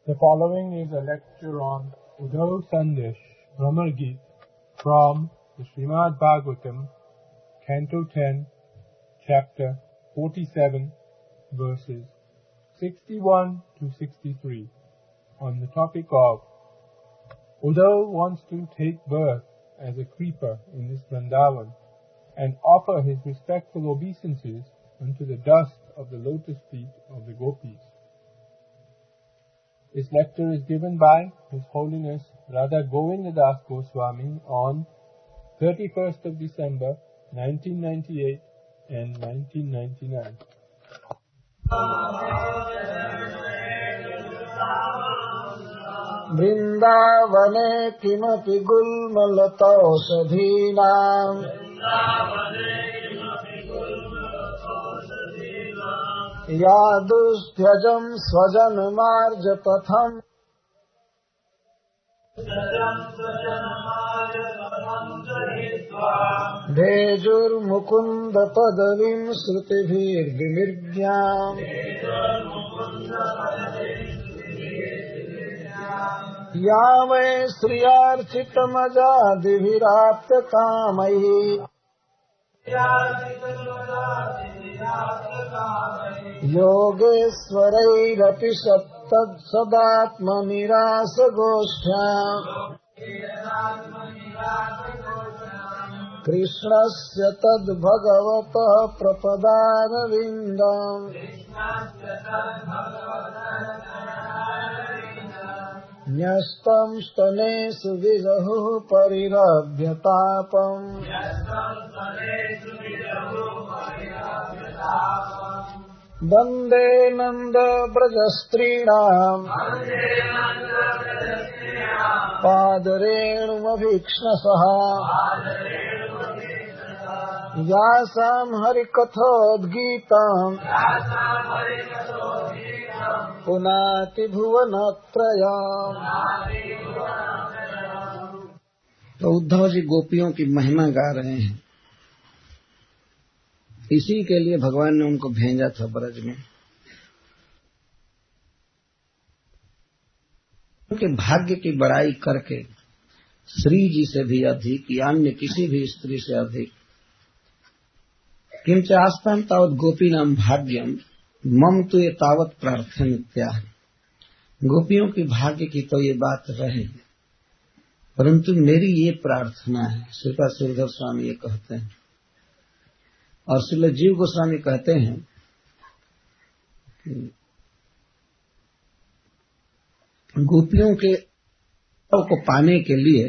The following is a lecture on Uddhav Sandesh, Brahmar Geet, from the Srimad Bhagavatam, Canto 10, Chapter 47, verses 61 to 63, on the topic of Uddhav wants to take birth as a creeper in this Vrindavan and offer his respectful obeisances unto the dust of the lotus feet of the gopis. This lecture is given by His Holiness Radha Govindadas Goswami on 31st of December 1998 and 1999. Vrindavane kimapi gulmalatausadhinam Yadusthajam svajanmarjapatham Dhejur mukunda padavim srutibhir vimirgyam Yame sriyarchitamajadiviratyakamayi Yogesvarairapi sattad sadatmanirasagoshyam Krishnasya tad bhagavatah prapadanavindam Nyastam stanesu vijahu parirabhyatapam Bande nanda brajastrinam Padarenu Yasam harikathodgitam Punati bhuvanatrayam। तो उद्धव जी गोपियों की महिमा गा रहे हैं। इसी के लिए भगवान ने उनको भेजा था ब्रज में। उनके भाग्य की बड़ाई करके श्री जी से भी अधिक या अन्य किसी भी स्त्री से अधिक किंच आस्ताम तावत गोपी नाम भाग्यम मम तो ये तावत प्रार्थना। गोपियों की भाग्य की तो ये बात रहे, परंतु मेरी ये प्रार्थना है। श्रीपाद श्रीधर स्वामी ये कहते हैं और श्रील जीव गोस्वामी कहते हैं कि गोपियों के को पाने के लिए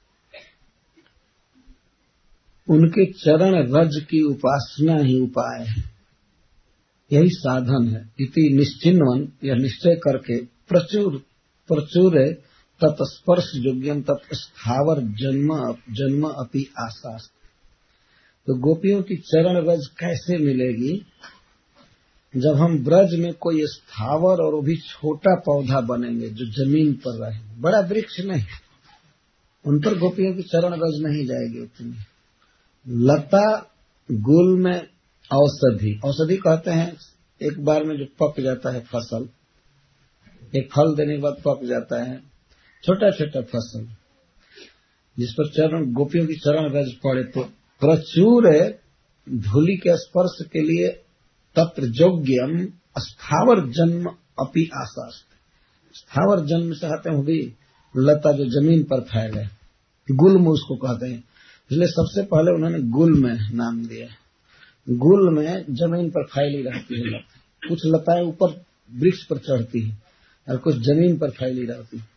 उनके चरण रज की उपासना ही उपाय है, यही साधन है। इति निश्चिन्वन या निश्चय करके प्रचुर प्रचुर तत्स्पर्श योग्यम तत्स्थावर जन्म अपि आशा। तो गोपियों की चरण रज कैसे मिलेगी? जब हम ब्रज में कोई स्थावर और वो भी छोटा पौधा बनेंगे जो जमीन पर रहे, बड़ा वृक्ष नहीं, उन पर गोपियों की चरण रज नहीं जाएगी उतनी। लता गुल में औषधि, औषधि कहते हैं एक बार में जो पक जाता है फसल, एक फल देने के बाद पक जाता है, छोटा छोटा फसल जिस पर चरण गोपियों की चरण रज पड़े तो प्रचुर धूलि के स्पर्श के लिए तत्र योग्यम स्थावर जन्म अपि आशा। स्थावर जन्म से आते हैं भी लता जो जमीन पर फैले, गुल्म उसको कहते हैं। इसलिए सबसे पहले उन्होंने गुल्म नाम दिया। गुल में जमीन पर फैली रहती है लता, कुछ लताएं ऊपर वृक्ष पर चढ़ती है और कुछ जमीन पर फैली रहती है।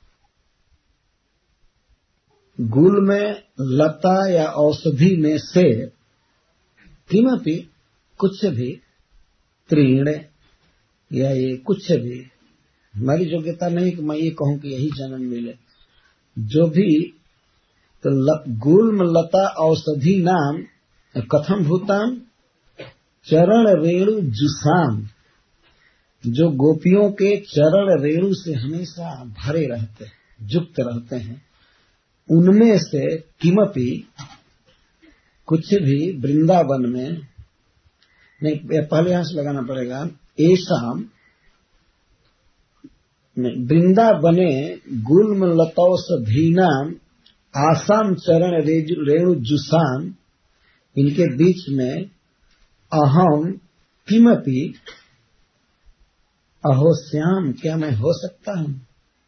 गुल में लता या औषधि में से किमपि कुछ भी तीर्ण या ये कुछ भी, हमारी योग्यता नहीं कि मैं ये कहूं कि यही जन्म मिले, जो भी तो गुल्म लता औषधि नाम कथम भूताम चरण रेणु जुसाम, जो गोपियों के चरण रेणु से हमेशा भरे रहते हैं, युक्त रहते हैं, उनमें से किमपि कुछ भी वृंदावन में नहीं, पहले यहां से लगाना पड़ेगा। ऐसाम वृंदावने गुल्म लतौषधीनाम आसाम चरण रेणु जुसाम, इनके बीच में अहम किमपि, अहो श्याम, क्या मैं हो सकता हूं?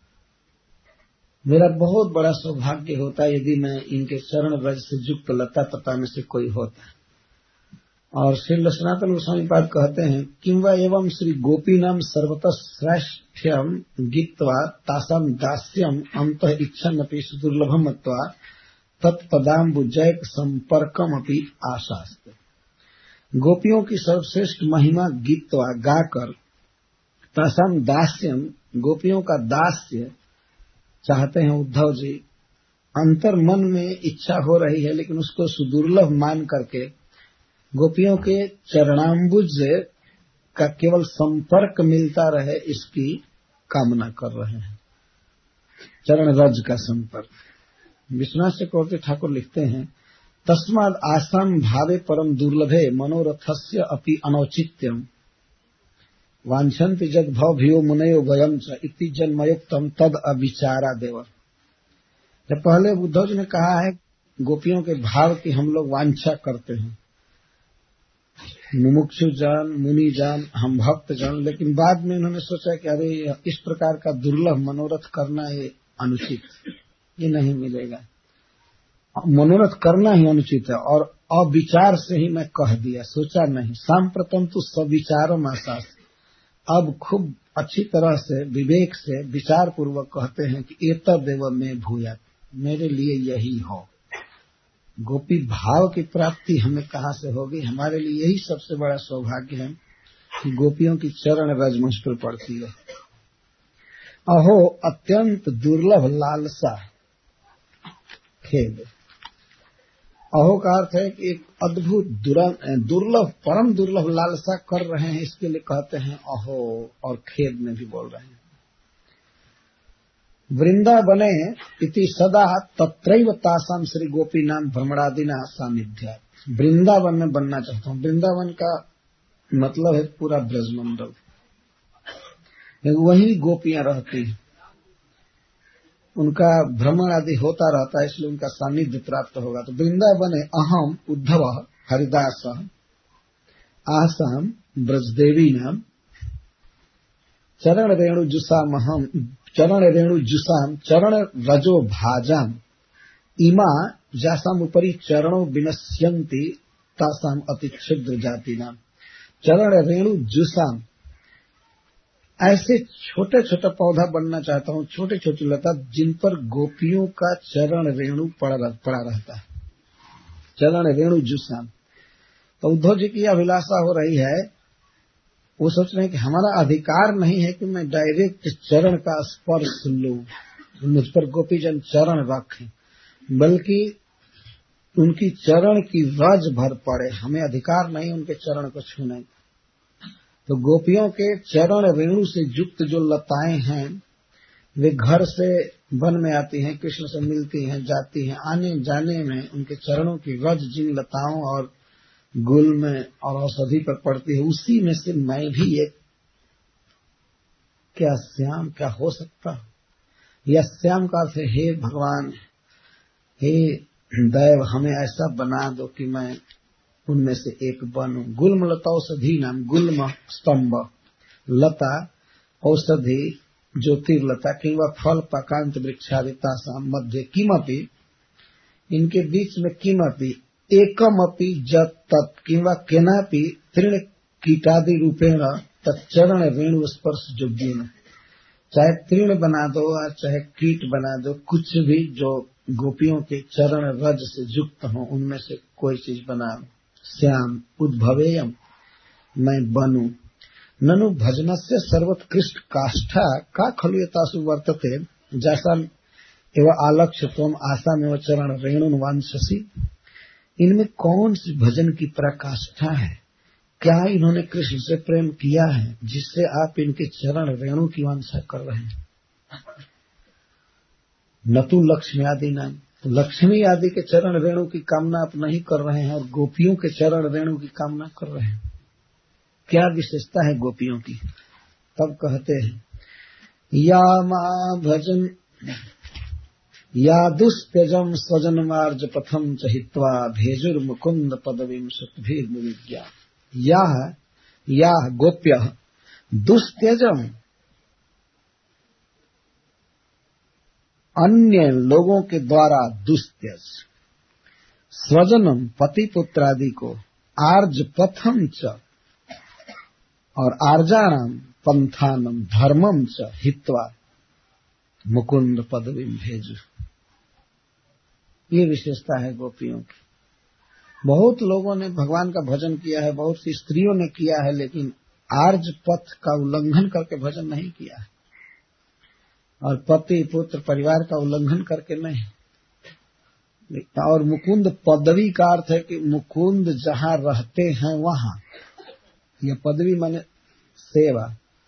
मेरा बहुत बड़ा सौभाग्य होता यदि मैं इनके चरण रज से युक्त लता पता में से कोई होता। और श्री सनातन गोस्वामी पाद कहते हैं, किंवा एवं श्री गोपी नाम सर्वतः श्रेष्ठ्यम गीत्वा तासाम दास्यम अंत इच्छन अपि सुदुर्लभम मत्वा तत्पदाम्बुजैक संपर्कम अपि आशास्ते। गोपियों की सर्वश्रेष्ठ महिमा गीत्वा गाकर, तासाम दास्यम, गोपियों का दास्य चाहते हैं उद्धव जी, अंतर मन में इच्छा हो रही है लेकिन उसको सुदुर्लभ मान करके गोपियों के चरणाम्बुज का केवल संपर्क मिलता रहे इसकी कामना कर रहे हैं, चरण रज का संपर्क। विश्वनाथ चक्रवर्ती ठाकुर लिखते हैं, तस्माद आसाम भावे परम दुर्लभे मनोरथस्य अपि अनौचित्यम वांछन्ति जग भवभियो मुनयो वयम च इति जन्मयुक्तम तद अविचारा देव। जब पहले उद्धव जी ने कहा है गोपियों के भाव की हम लोग वांछा करते हैं, मुमुक्षु जन, मुनि जन, हम भक्त जन, लेकिन बाद में उन्होंने सोचा कि अरे इस प्रकार का दुर्लभ मनोरथ करना ये अनुचित, ये नहीं मिलेगा, मनोरथ करना ही अनुचित है। और अविचार से ही मैं कह दिया, सोचा नहीं। सांप्रतम तो सविचारम आशास, अब खूब अच्छी तरह से विवेक से विचार पूर्वक कहते हैं कि एतदेव में भूयात्, मेरे लिए यही हो। गोपी भाव की प्राप्ति हमें कहाँ से होगी? हमारे लिए यही सबसे बड़ा सौभाग्य है कि गोपियों की चरण रज मुझ पर पड़ती है। अहो अत्यंत दुर्लभ लालसा खेद। अहो का अर्थ है कि एक अद्भुत दुर्लभ परम दुर्लभ लालसा कर रहे हैं, इसके लिए कहते हैं अहो, और खेद में भी बोल रहे हैं। वृंदावने इति सदा तत्रैव तासाम श्री गोपी नाम भ्रमणादिना सानिध्यात्। वृंदावन में बनना चाहता हूँ। वृंदावन का मतलब है पूरा ब्रजमंडल, वही गोपियां रहती हैं, उनका भ्रमण आदि होता रहता है, इसलिए उनका सानिध्य प्राप्त होगा। तो वृंदावने अहम उद्धव हरिदास आसाम ब्रजदेवी नाम चरण रेणु जुसाम अहम चरण रेणु जुसाम चरण रजो भाजाम इमा जासाम उपरि चरणों विनश्यन्ति तासाम अति क्षुद्र जाति नाम। चरण रेणु जुसाम, ऐसे छोटे छोटे पौधा बनना चाहता हूँ, छोटे छोटे लता जिन पर गोपियों का चरण रेणु पड़ा रहता है, चरण रेणु जुसाम। तो उद्धव जी की अभिलाषा हो रही है, वो सोच रहे हैं कि हमारा अधिकार नहीं है कि मैं डायरेक्ट चरण का स्पर्श लूं, मुझ पर गोपीजन चरण रखें, बल्कि उनकी चरण की रज भर पड़े, हमें अधिकार नहीं उनके चरण को छूने। तो गोपियों के चरण रेणु से युक्त जो लताएं हैं, वे घर से वन में आती हैं, कृष्ण से मिलती हैं, जाती हैं, आने जाने में उनके चरणों की रज जिन लताओं और गुल्म और औषधि पर पड़ती है, उसी में से मैं भी एक क्या श्याम क्या हो सकता हूं। यह श्याम का अर्थ है हे भगवान, हे दैव, हमें ऐसा बना दो कि मैं उनमें से एक बनूं। गुल्म लता औषधि नाम, गुल्म स्तंभ, लता औषधि ज्योतिर्लता, किंवा फल पाकांत वृक्षादिता साम मध्य किमपि, इनके बीच में किमपि एकमपि जत तत् किंवा केनापि तृण कीटादि रूपेण तच्चरण रेणु स्पर्श योग्येन। चाहे तृण बना दो और चाहे कीट बना दो, कुछ भी जो गोपियों के चरण रज से युक्त हो, उनमें से कोई चीज बना। श्याम उद्भवेयम, मैं बनूं। ननु भजनस्य सर्वोत्कृष्ट काष्ठा का खलुयतासु वर्तते जैसा एवं आलक्ष्य तुम आशा में चरण रेणु वांछसी। इनमें कौन सी भजन की पराकाष्ठा है? क्या इन्होंने कृष्ण से प्रेम किया है जिससे आप इनके चरण रेणु की वांछा कर रहे हैं? न तो लक्ष्मी आदि नाम, लक्ष्मी आदि के चरण रेणु की कामना आप नहीं कर रहे हैं और गोपियों के चरण रेणु की कामना कर रहे हैं। क्या विशेषता है गोपियों की? तब कहते हैं या मा भजन या दुस्त्यजम स्वजन मार्ज पथम च हित्वा भेजुर मुकुंद पदवीं सुतभीर्निविज्ञा। या गोप्य दुस्त्यजम, अन्य लोगों के द्वारा दुस्त्यज, स्वजनम पति पुत्र आदि को, आर्ज पथम च और आर्जाणाम पंथानम धर्मम च हित्वा मुकुंद पदवीं भेजु। ये विशेषता है गोपियों की। बहुत लोगों ने भगवान का भजन किया है, बहुत सी स्त्रियों ने किया है, लेकिन आर्ज पथ का उल्लंघन करके भजन नहीं किया है, और पति पुत्र परिवार का उल्लंघन करके नहीं। और मुकुंद पदवी का अर्थ है कि मुकुंद जहां रहते हैं वहां, यह पदवी माने सेवा।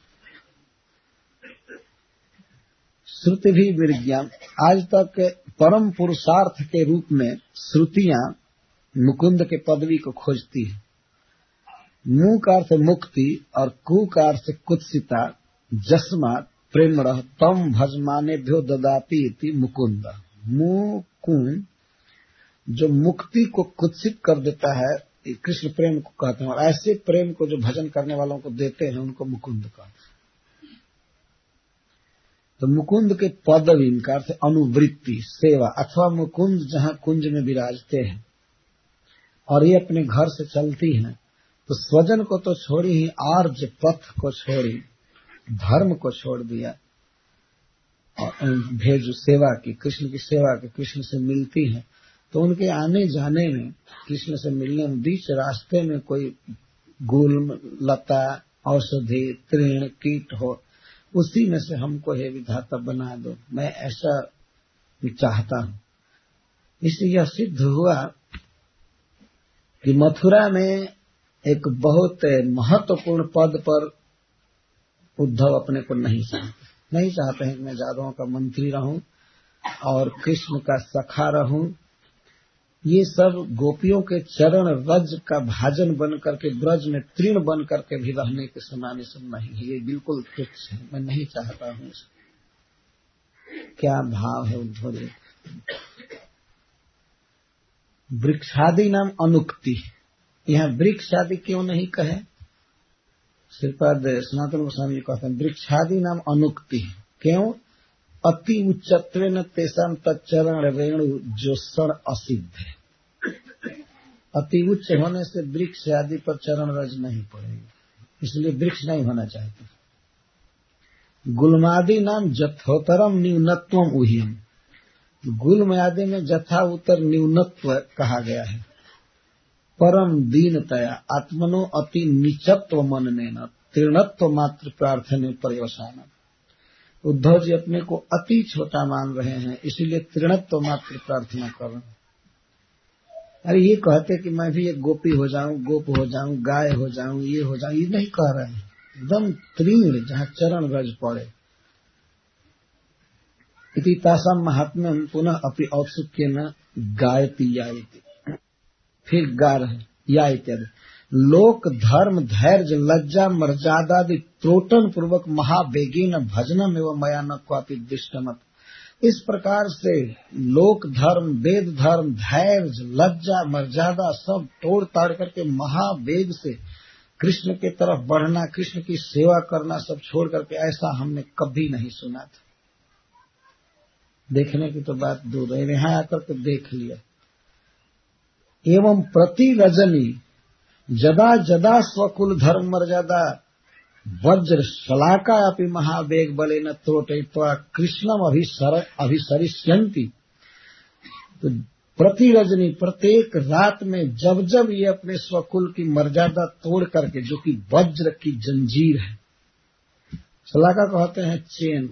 श्रुति भी विज्ञान, आज तक परम पुरुषार्थ के रूप में श्रुतियां मुकुंद के पदवी को खोजती है। मु का अर्थ मुक्ति और कु का अर्थ कुत्सिता, जस्मात् प्रेमणः तम भजमानेभ्यो ददाति इति मुकुंद। मुकुंद जो मुक्ति को कुत्सित कर देता है, कृष्ण प्रेम को कहते हैं, और ऐसे प्रेम को जो भजन करने वालों को देते हैं उनको मुकुंद कहते हैं। तो मुकुंद के पदवी का अर्थ अनुवृत्ति, सेवा, अथवा मुकुंद जहां कुंज में विराजते हैं और ये अपने घर से चलती हैं, तो स्वजन को तो छोड़ी ही, आर्ज पथ को छोड़ी, धर्म को छोड़ दिया और भेजु सेवा की, कृष्ण की सेवा की, कृष्ण से मिलती है। तो उनके आने जाने में, कृष्ण से मिलने में, बीच रास्ते में कोई गुल्म, लता, औषधि, तृण, कीट हो, उसी में से हमको हे विधाता बना दो, मैं ऐसा चाहता हूं। इसलिए यह सिद्ध हुआ कि मथुरा में एक बहुत महत्वपूर्ण पद पर उद्धव अपने को नहीं चाहते हैं कि मैं यादवों का मंत्री रहूं और कृष्ण का सखा रहूं। ये सब गोपियों के चरण रज का भाजन बन करके, ब्रज में तृण बन करके भी रहने के समान सब नहीं है। ये बिल्कुल तुच्छ है, मैं नहीं चाहता हूं। क्या भाव है उद्धव जी। वृक्षादि नाम अनुक्ति, यहाँ वृक्षादि क्यों नहीं कहे? श्रीपाद सनातन गोस्वामी जी कहते हैं वृक्षादि नाम अनुक्ति। क्यों? अति उच्चत्वे न तेसाम तच्चरण रेणु जोषण असिद्ध है। अति उच्च होने से वृक्ष आदि पर चरण रज नहीं पड़ेगी, इसलिए वृक्ष नहीं होना चाहिए। गुल्मादि नाम जथोतरम न्यूनत्वम उहियम। गुल्म आदि में जथा उत्तर न्यूनत्व कहा गया है। परम दीनतया आत्मनो अति निचत्व मननेन तीर्णत्व मात्र प्रार्थने पर्यवसान। उद्धव जी अपने को अति छोटा मान रहे हैं, इसीलिए तीर्णत्व मात्र प्रार्थना कर रहे हैं। अरे ये कहते कि मैं भी एक गोपी हो जाऊं, गोप हो जाऊं, गाय हो जाऊं, ये हो जाऊं, ये नहीं कह रहे हैं। एकदम तीर्ण जहां चरण रज पड़े। इति तासाम महात्म्यम पुनः अपि औत्सुक्येन गायति यायति। फिर गा रहे या इत्यादि। लोक धर्म धैर्य लज्जा मर्यादादि त्रोटन पूर्वक महावेगीन भजनम एवं मया न क्वापि दृष्टमत। इस प्रकार से लोक धर्म, वेद धर्म, धैर्य, लज्जा, मर्यादा सब तोड़ ताड़ करके महावेग से कृष्ण के तरफ बढ़ना, कृष्ण की सेवा करना सब छोड़ करके, ऐसा हमने कभी नहीं सुना था। देखने की तो बात दूर है, यहाँ आकर के देख लिया। एवं प्रति रजनी जदा जदा स्वकुल धर्म मर्यादा वज्र शलाका अपि महावेग बले न त्रोटयित्वा कृष्णम अभिसरिष्यन्ति। तो प्रति रजनी, प्रत्येक रात में जब जब ये अपने स्वकुल की मर्यादा तोड़ करके, जो कि वज्र की जंजीर है, शलाका कहते हैं चेन,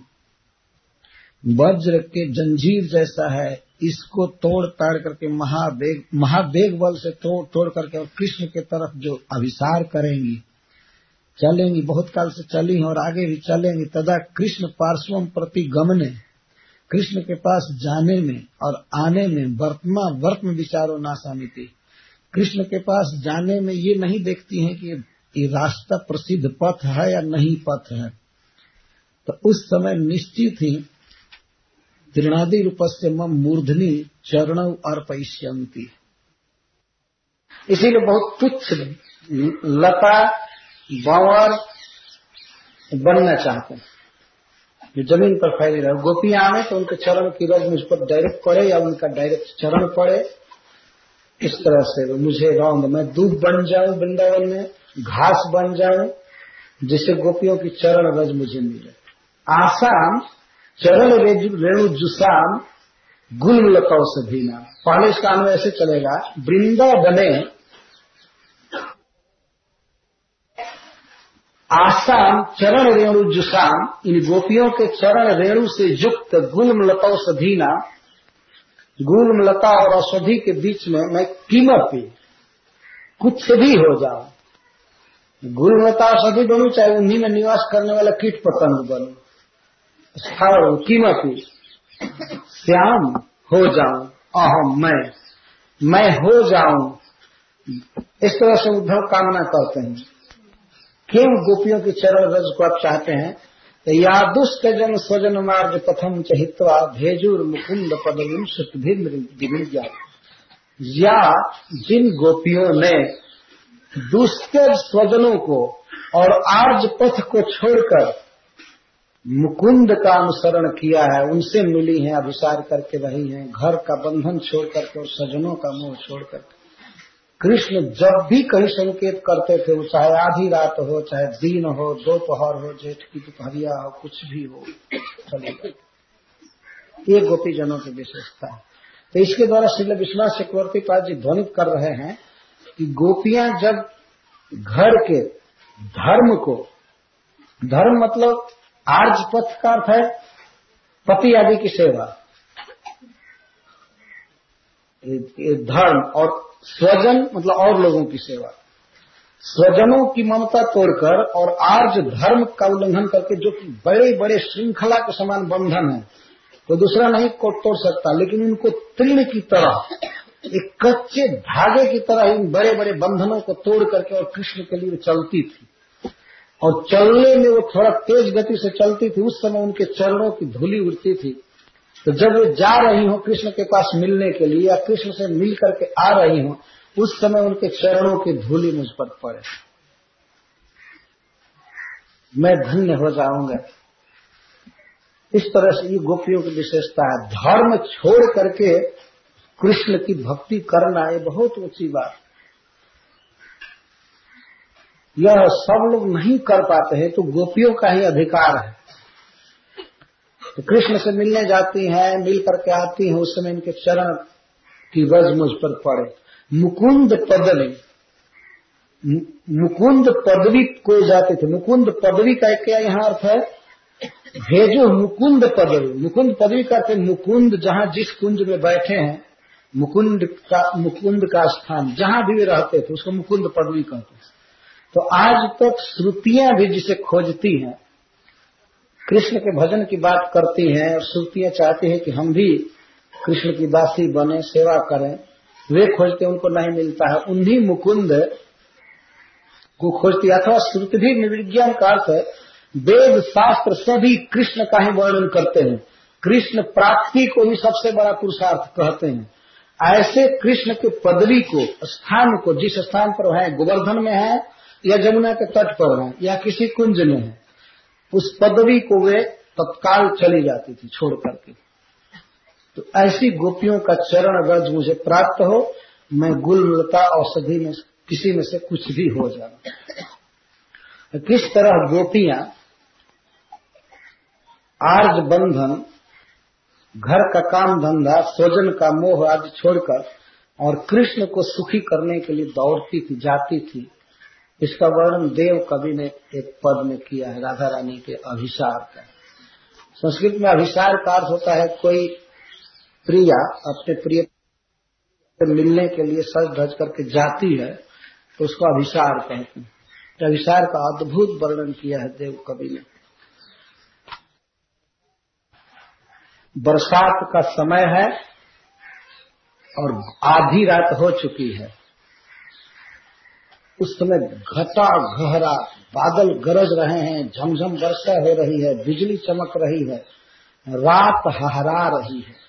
वज्र के जंजीर जैसा है, इसको तोड़ ताड़ करके महावेग बल से तोड़ करके और कृष्ण के तरफ जो अभिसार करेंगी, चलेंगी, बहुत काल से चली हैं और आगे भी चलेंगी। तदा कृष्ण पार्श्वम प्रति गमने, कृष्ण के पास जाने में और आने में वर्तमान विचारो नाशामिति। कृष्ण के पास जाने में ये नहीं देखती हैं कि ये रास्ता प्रसिद्ध पथ है या नहीं पथ है। तो उस समय निश्चित ही तृणादि रूपस्य मम मूर्धनि चरणौ अर्पयिष्यन्ति। इसीलिए बहुत तुच्छ लता बावर बनना चाहते हैं जो जमीन पर फैली रहे। गोपियां आने तो उनके चरण की रज मुझ पर डायरेक्ट पड़े या उनका डायरेक्ट चरण पड़े, इस तरह से मुझे रौंद, मैं दूब बन जाऊं वृंदावन में, घास बन जाऊं, जिससे गोपियों की चरण रज मुझे मिले। आसाम चरण रेणु जुसाम गुलमलताओं से भीना। पहले इसका अन्वय ऐसे चलेगा, वृंदावने आसाम चरण रेणु जुसाम, इन गोपियों के चरण रेणु से युक्त गुलमलताओं से भीना। गुलमलता और औषधि के बीच में मैं किमपि कुछ भी हो जाऊं। गुलमलता औषधि बनूं, चाहे उन्हीं में निवास करने वाला कीट पतंग बनूं, स्थावर किमपि श्याम हो जाऊं, अहम मैं हो जाऊं। इस तरह से उद्धव कामना करते हैं। क्यों गोपियों की चरण रज को आप चाहते हैं? या दुष्ट जन स्वजन मार्ग पथम चहित्वा भेजुर मुकुंद पदवीं सुतभिर्दिविज्ञा। या जिन गोपियों ने दुष्ट स्वजनों को और आर्ज पथ को छोड़कर मुकुंद का अनुसरण किया है, उनसे मिली हैं, अभिसार करके रही हैं, घर का बंधन छोड़ करके और स्वजनों का मोह छोड़ करके। कृष्ण जब भी कहीं संकेत करते थे, वो चाहे आधी रात हो, चाहे दिन हो, दोपहर हो, जेठ की दोपहरिया हो, कुछ भी हो, चलेगा। ये गोपी जनों की विशेषता है। तो इसके द्वारा श्रील विश्वनाथ चक्रवर्ती पाद जी ध्वनित कर रहे हैं कि गोपियां जब घर के धर्म को, धर्म मतलब आर्ज पथ का अर्थ है पति आदि की सेवा, धर्म, और स्वजन मतलब और लोगों की सेवा, स्वजनों की ममता तोड़कर और आर्ज धर्म का उल्लंघन करके, जो कि बड़े बड़े श्रृंखला के समान बंधन है, तो दूसरा नहीं को तोड़ सकता, लेकिन उनको तृण की तरह, एक कच्चे धागे की तरह इन बड़े बड़े बंधनों को तोड़ करके और कृष्ण के लिए चलती थी। और चलने में वो थोड़ा तेज गति से चलती थी। उस समय उनके चरणों की धूली उड़ती थी। तो जब वे जा रही हो कृष्ण के पास मिलने के लिए या कृष्ण से मिल करके आ रही हो, उस समय उनके चरणों की धूली मुझ पर पड़े, मैं धन्य हो जाऊंगा। इस तरह से ये गोपियों की विशेषता है। धर्म छोड़ करके कृष्ण की भक्ति करना, ये बहुत ऊंची बात। यह सब लोग नहीं कर पाते हैं, तो गोपियों का ही अधिकार है। तो कृष्ण से मिलने जाती हैं, मिल करके आती हैं, उस समय इनके चरण की रज मुझ पर पड़े। मुकुंद पदवी, मुकुंद पदवी कोई जाते थे। मुकुंद पदवी का क्या यहाँ अर्थ है? भेजो मुकुंद पदवी। मुकुंद पदवी का अर्थ मुकुंद जहाँ जिस कुंज में बैठे हैं, मुकुंद का स्थान जहाँ भी वे रहते थे, उसको मुकुंद पदवी कहते हैं। तो आज तक श्रुतियां भी जिसे खोजती हैं, कृष्ण के भजन की बात करती हैं, और श्रुतियां चाहती हैं कि हम भी कृष्ण की दासी बने, सेवा करें, वे खोजते, उनको नहीं मिलता है। उन्हीं मुकुंद को खोजती। अथवा श्रुति भी निर्विज्ञान का अर्थ है, वेद शास्त्र सभी कृष्ण का ही वर्णन करते हैं, कृष्ण प्राप्ति को ही सबसे बड़ा पुरुषार्थ कहते हैं। ऐसे कृष्ण के पदवी को, स्थान को, जिस स्थान पर है, गोवर्धन में है या जमुना के तट पर है या किसी कुंज में है, उस पदवी को वे तत्काल चली जाती थी छोड़ करके। तो ऐसी गोपियों का चरण रज मुझे प्राप्त हो, मैं गुललता औषधि में किसी में से कुछ भी हो जाना। किस तरह गोपियां आर्ज बंधन, घर का काम धंधा, स्वजन का मोह आदि छोड़कर और कृष्ण को सुखी करने के लिए दौड़ती थी, जाती थी, इसका वर्णन देव कवि ने एक पद में किया है, राधा रानी के अभिसार का। संस्कृत में अभिसार का अर्थ होता है कोई प्रिया अपने प्रिय से मिलने के लिए सज धज करके जाती है, तो उसको अभिसार कहते हैं। अभिसार का अद्भुत वर्णन किया है देव कवि ने। बरसात का समय है और आधी रात हो चुकी है। उस समय घटा गहरा बादल गरज रहे हैं, झमझम वर्षा हो रही है, बिजली चमक रही है, रात हहरा रही है।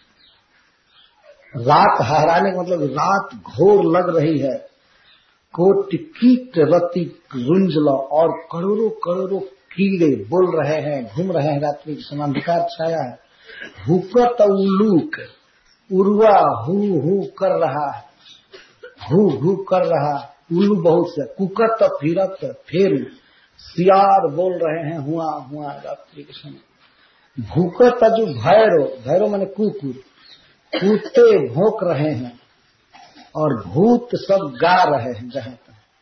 रात हहराने का मतलब रात घोर लग रही है। कोटि कीट रति रुंजला, और करोड़ों करोड़ों कीड़े बोल रहे हैं, घूम रहे हैं, रात्रि के समय अंधकार छाया है। हुकत उलूक, उर्वा हु कर रहा है, हु कर रहा, उल्लू बहुत से, कुकत फिरत फेरू, सियार बोल रहे हैं हुआ हुआ रात्रि के समय। भूकत जो भैरो, भैरो माने कुकुर, कुत्ते भौंक रहे हैं, और भूत सब गा रहे हैं। जहाँ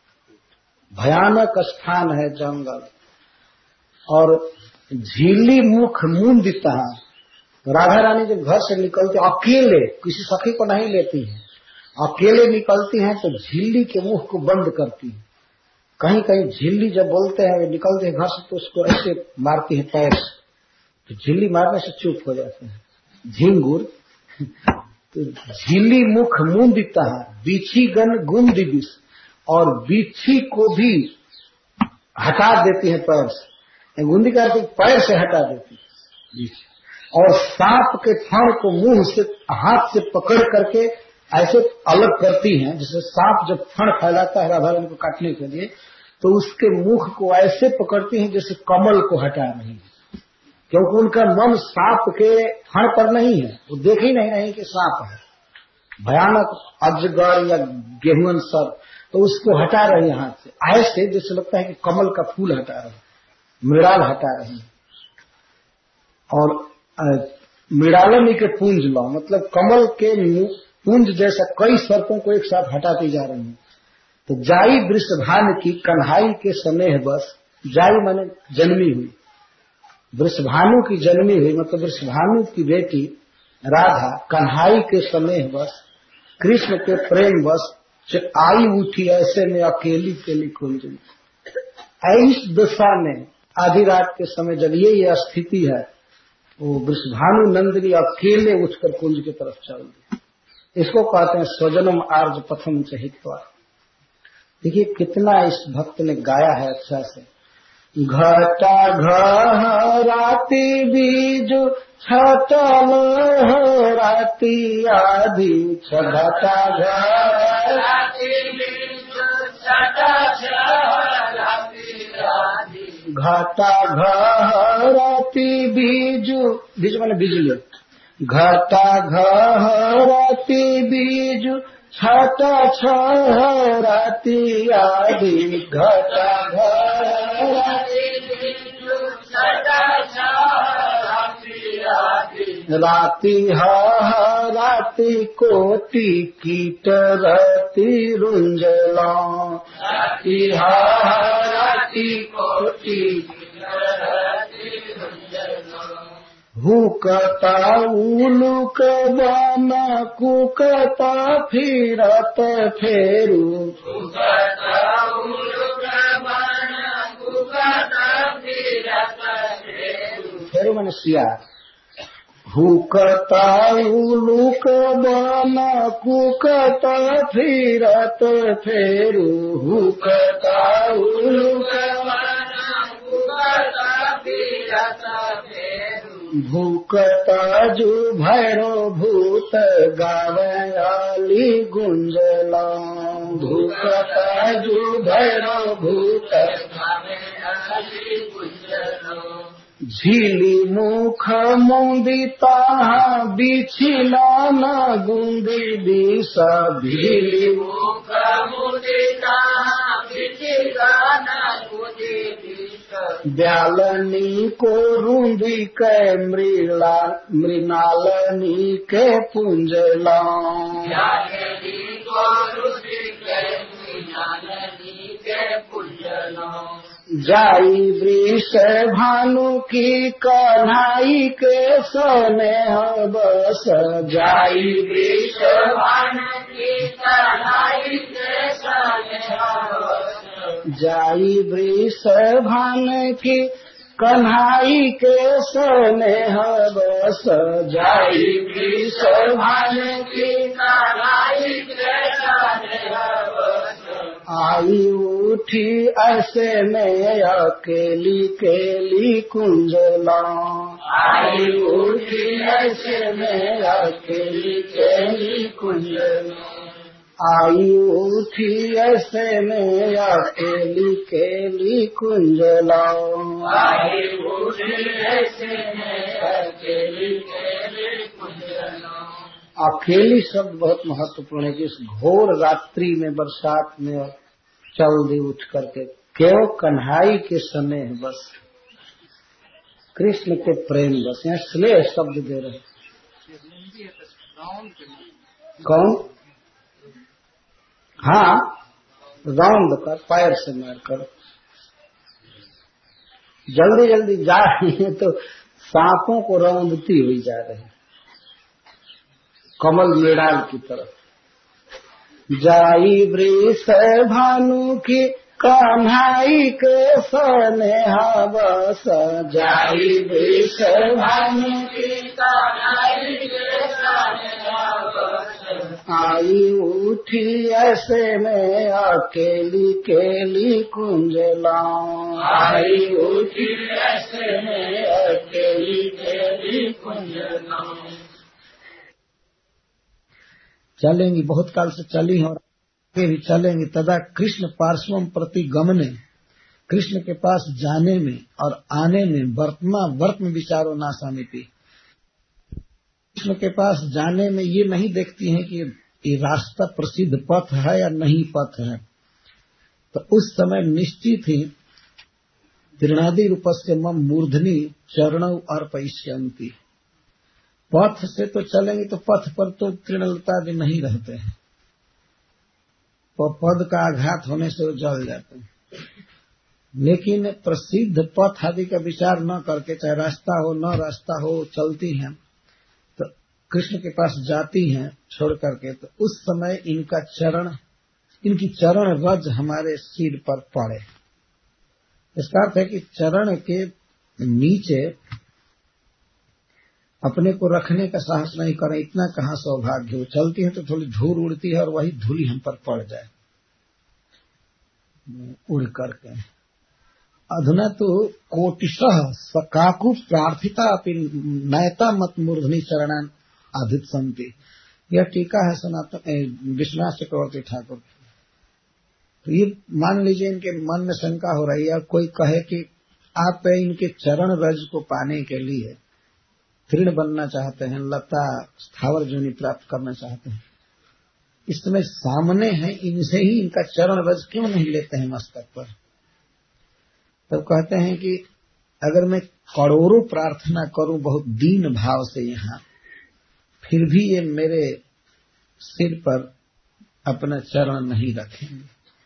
भयानक स्थान है जंगल, और झीली मुख मुंदिता। राधा रानी जब घर से निकलती अकेले, किसी सखी को नहीं लेती है, अकेले निकलती हैं तो झिल्ली के मुंह को बंद करती है। कहीं कहीं झिल्ली जब बोलते हैं निकलते हैं घर से तो उसको ऐसे मारती है पैर से, तो झिल्ली मारने से चुप हो जाते हैं झिंगुर। तो झिल्ली मुख मुंदिता, बिछी गन गुंदी विष, और बिछी को भी हटा देती है पैर से, गुंदी करके पैर से हटा देती है। और सांप के फण को मुंह से हाथ से पकड़ करके ऐसे अलग करती हैं, जैसे सांप जब फण फैलाता है राधा रानी को काटने के लिए, तो उसके मुख को ऐसे पकड़ती हैं जैसे कमल को हटा रही है, क्योंकि उनका मन सांप के फण पर नहीं है, वो देख ही नहीं रहे कि सांप है, भयानक अजगर या गेहुअन सर, तो उसको हटा रही है हाथ से, ऐसे जैसे लगता है कि कमल का फूल हटा रहे, मृणाल हटा रही है। और मृणालनी के पुंज ला, मतलब कमल के पुंज जैसा कई सर्पों को एक साथ हटाती जा रही है। तो जाई वृषभानु की कन्हाई के स्नेह बस, जाई माने जन्मी हुई, वृषभानु की जन्मी हुई, मतलब वृषभानु की बेटी राधा कन्हाई के स्नेह बस, कृष्ण के प्रेम बस आई उठी, ऐसे में अकेली केली कुंज में। इस दशा में आधी रात के समय जब ये स्थिति है, वो वृषभानु नंदिनी अकेले उठकर कुंज की तरफ चल दी। इसको कहते हैं स्वजनम आर्ज पथम चहित्वा। देखिए कितना इस भक्त ने गाया है अच्छा से। घटा घराती बीज छटल राती आधी, घटा घराती बीज घटा घराती बीजू, बीज माने बिजली, घटा घराती बीजू छटा छराती आदि, घटा घराती बीजू छटा छराती आदि, राती हराती कोटि कीट रति रुंजला, राती हराती कोटि हुकता उलुक बाना कुकता फिरत फेरू, हुकता उलुक बाना कुकता फिरत फेरू, फेरू माने सियार। हुकता उलुक बाना कुकता फिरत फेरू, हुकता उलुक बाना कुकता फिरत फेरू, भूकता जू भैरो भूत गावयाली गुंजला, भूकता जू भैरो भूत गावयाली गुंजला, झीली मुख मुंदिता बिछिला न गुंदी दिशा, झीली मुख मुंदिता बिछिला न गुंदी दिशा, ब्यालनी को रूंदी के मृणालनी के पुंजला, ब्यालनी को रूंदी के मृणालनी के पुंजला, जाई वृष भानु की कन्हाई के स्नेह बस, जाई वृष भानु की कन्हाई के स्नेह बस, जाई वृष भानु की कन्हाई के स्नेह बस, जाई वृष भानु की कन्हाई के स्नेह बस, आई उठी ऐसे में अकेली केली कुंजला, आई उठी ऐसे में अकेली केली कुंजला, आई उठी ऐसे में अकेली केली कुंजला, आई उठी ऐसे में अकेली केली कुंजला। अकेली शब्द बहुत महत्वपूर्ण है कि इस घोर रात्रि में बरसात में और चल दी उठ करके केवल कन्हाई के समय है, बस कृष्ण के प्रेम, बस यहाँ स्नेह शब्द दे रहे। कौन? हाँ, राउंड कर, पैर से मार कर जल्दी जल्दी जा रही है तो सांपों को रौंदती हुई जा रही, कमल मृणाल की तरफ। जाई वृष भानु की कन्हाई के सनेहा बस, जाई वृष भानु की कन्हाई के सनेहा बस, आई उठी ऐसे में अकेली केली कुंजला, आई उठी ऐसे में अकेली केली कुंजला। चलेंगी, बहुत काल से चली और आगे भी चलेंगी। तदा कृष्ण पार्श्वम प्रति गमने, कृष्ण के पास जाने में और आने में वर्तम विचारो ना समिति। कृष्ण के पास जाने में ये नहीं देखती हैं कि ये रास्ता प्रसिद्ध पथ है या नहीं पथ है, तो उस समय निश्चित ही तृणादि रूपस्य मम मूर्धनि चरणौ अर्पयिष्यन्ति। पथ से तो चलेंगे तो पथ पर तो तृणलता भी नहीं रहते हैं, तो पद का आघात होने से वो जल जाते हैं। लेकिन प्रसिद्ध पथ आदि का विचार न करके, चाहे रास्ता हो न रास्ता हो, चलती हैं तो कृष्ण के पास जाती हैं छोड़ करके, तो उस समय इनकी चरण रज हमारे सिर पर पड़े। इसका अर्थ है कि चरण के नीचे अपने को रखने का साहस नहीं करें, इतना कहाँ सौभाग्य हो। चलती है तो थोड़ी धूल उड़ती है और वही धूली हम पर पड़ जाए उड़ करके। अधुना तो कोटिशः सकाकु प्रार्थिता अपि नयता मत मूर्धनि चरणान आधित संति। यह टीका है सनातन विश्वनाथ चक्रवर्ती ठाकुर। तो ये मान लीजिए इनके मन में शंका हो रही है, कोई कहे कि आप इनके चरण रज को पाने के लिए तृण बनना चाहते हैं, लता स्थावर जोनि प्राप्त करना चाहते हैं, इस समय सामने हैं, इनसे ही इनका चरण रज क्यों नहीं लेते हैं मस्तक पर? तब कहते हैं कि अगर मैं करोड़ों प्रार्थना करूं बहुत दीन भाव से यहाँ, फिर भी ये मेरे सिर पर अपना चरण नहीं रखेंगे,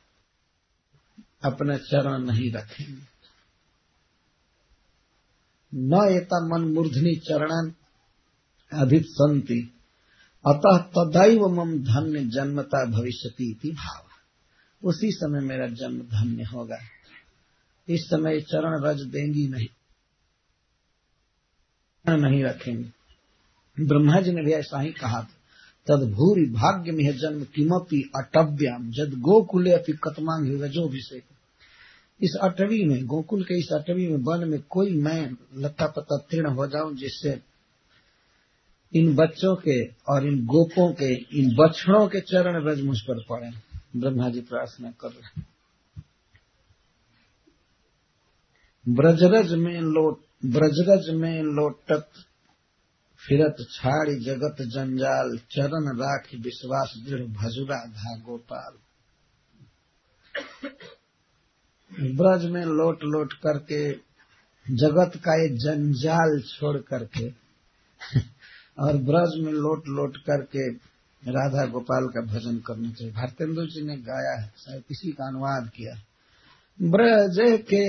अपना चरण नहीं रखेंगे। न एता मन मूर्धनि चरणन अधित संति अतः तदैव मम धन्य जन्मता भविष्यति इति भाव। उसी समय मेरा जन्म धन्य होगा। इस समय चरण रज देंगी नहीं रखेंगे। ब्रह्मा जी ने भी ऐसा ही कहा था, तद्भूरि भाग्य में जन्म किमपि अटव्याम जद गोकुले अपि कतमांग रजोभिषेक। इस अटवी में, गोकुल के इस अटवी में, वन में कोई मैं लता पता तीर्ण हो जाऊं जिससे इन बच्चों के और इन गोपों के, इन बछड़ों के चरण रज मुझ पर पड़े। ब्रह्मा जी प्रार्थना कर रहे। ब्रजरज में लोटत फिरत छाड़ी जगत जंजाल चरण राखी विश्वास दृढ़ भजुरा धा गोपाल। ब्रज में लोट लोट करके जगत का ये जंजाल छोड़ करके और ब्रज में लोट लोट करके राधा गोपाल का भजन करना चाहिए। भारतेंदु जी ने गाया है, शायद किसी का अनुवाद किया। ब्रज के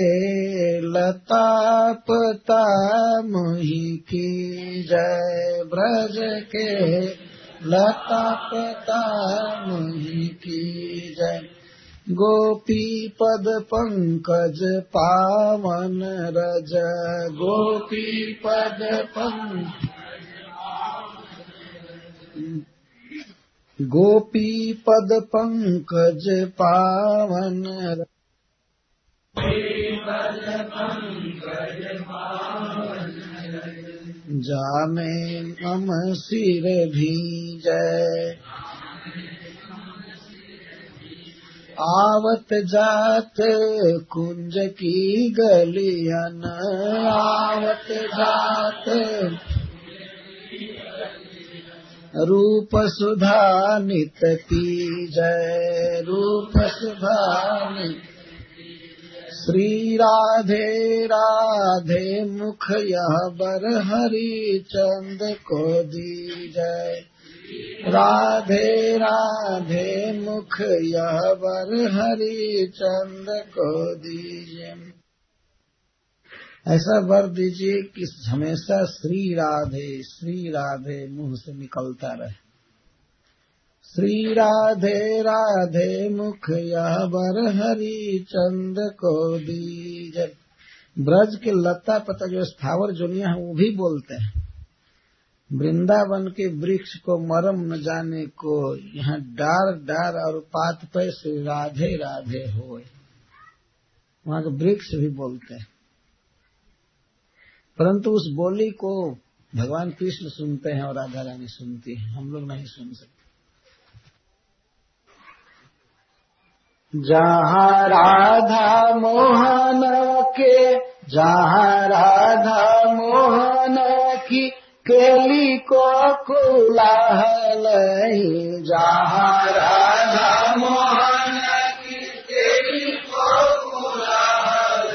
लतापता मोहि की जय, ब्रज के लतापता मोहि की जय, गोपी पद पंकज पावन रज, गोपी पद पंकज गोपी पद पंकज पावन जामे मम सिर भीजै। आवत जात कुंज की गलियन आवत जात रूप सुधा नित पीजै रूप सुधा नित। श्री राधे राधे मुख यह बर हरि चंद को दीजै। राधे राधे मुख यह बर हरि चंद को दीजिए। ऐसा वर दीजिए कि हमेशा श्री राधे मुंह से निकलता रहे। श्री राधे राधे मुख यह बर हरि चंद को दीजिए। ब्रज के लता पता जो स्थावर जोनिया है वो भी बोलते हैं। वृंदावन के वृक्ष को मरम न जाने को, यहाँ डार डार और पात पे से राधे राधे होए। वहाँ के वृक्ष भी बोलते हैं, परंतु उस बोली को भगवान कृष्ण सुनते हैं और राधा रानी सुनती है, हम लोग नहीं सुन सकते। जहाँ राधा मोहन के, जहाँ राधा मोहन की केली को कुलाहल, जहाँ राधा मोहन की केली को कुलाहल,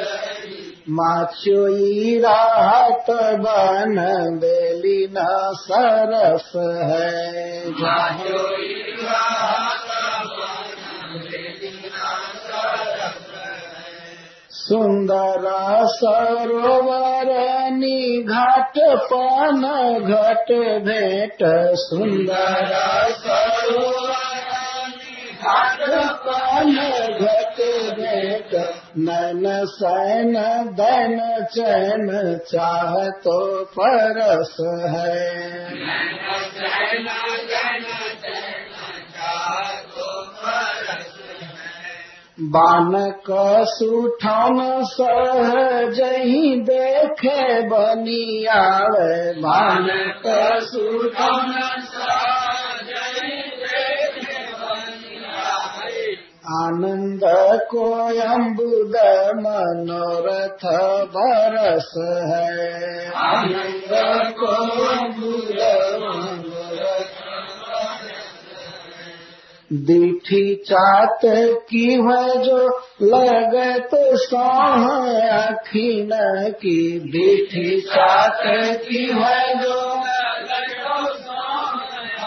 माछोई राहत बन बेली न सरस है। माछोई राहत बन बेली न सरस है। सुंदर सरोवर घाट पान घट भेंट, सुंदर सरोवर घाट पान घट भेंट, नैन सैन दैन चैन चाह तो परस है। बानक सुठन सहजहि देखे बनियावे, बानक सुठन सहजहि देखे बनियावे, आनंद को अम्बुद मनोरथ बरस है। आनंद को अम्बुद मनोरथ दीठी चात की है जो लगत साह अखीन की, दीठी चात की है जो लगत साह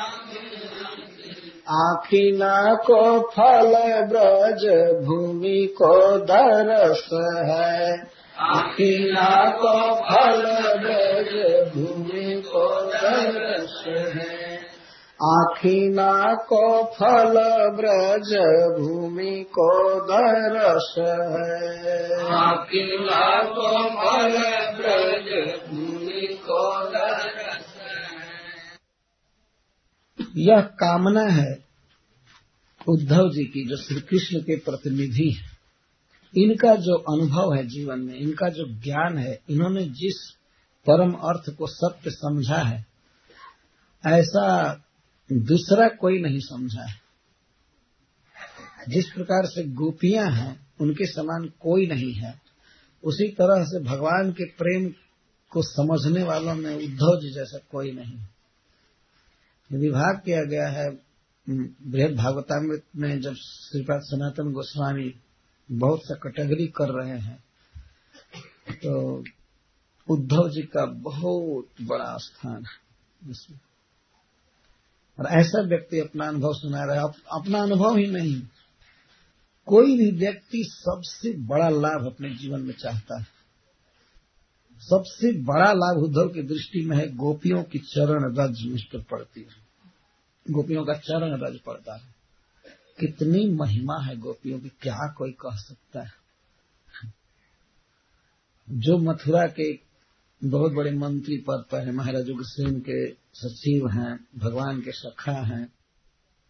आखीना को फल ब्रज भूमि को दरस है। आखीना को फल ब्रज भूमि को दरस है। आखीना को फल ब्रज भूमि को दरस है। आखीना को फल ब्रज भूमि को दरस है। यह कामना है उद्धव जी की, जो श्री कृष्ण के प्रतिनिधि है। इनका जो अनुभव है जीवन में, इनका जो ज्ञान है, इन्होंने जिस परम अर्थ को सत्य समझा है, ऐसा दूसरा कोई नहीं समझा है। जिस प्रकार से गोपियां हैं उनके समान कोई नहीं है, उसी तरह से भगवान के प्रेम को समझने वालों में उद्धव जी जैसा कोई नहीं। विभाग किया गया है बृहद भागवतामृत में, जब श्रीपाद सनातन गोस्वामी बहुत सा कैटेगरी कर रहे हैं, तो उद्धव जी का बहुत बड़ा स्थान है इसमें। और ऐसा व्यक्ति अपना अनुभव सुना रहा है, अपना अनुभव ही नहीं, कोई भी व्यक्ति सबसे बड़ा लाभ अपने जीवन में चाहता है। सबसे बड़ा लाभ उद्धव की दृष्टि में है गोपियों की चरण रज मुझ पर पड़ती है, गोपियों का चरण रज पड़ता है। कितनी महिमा है गोपियों की, क्या कोई कह सकता है। जो मथुरा के बहुत बड़े मंत्री पद पर है, महाराज उग्रसेन के सचिव हैं, भगवान के सखा हैं,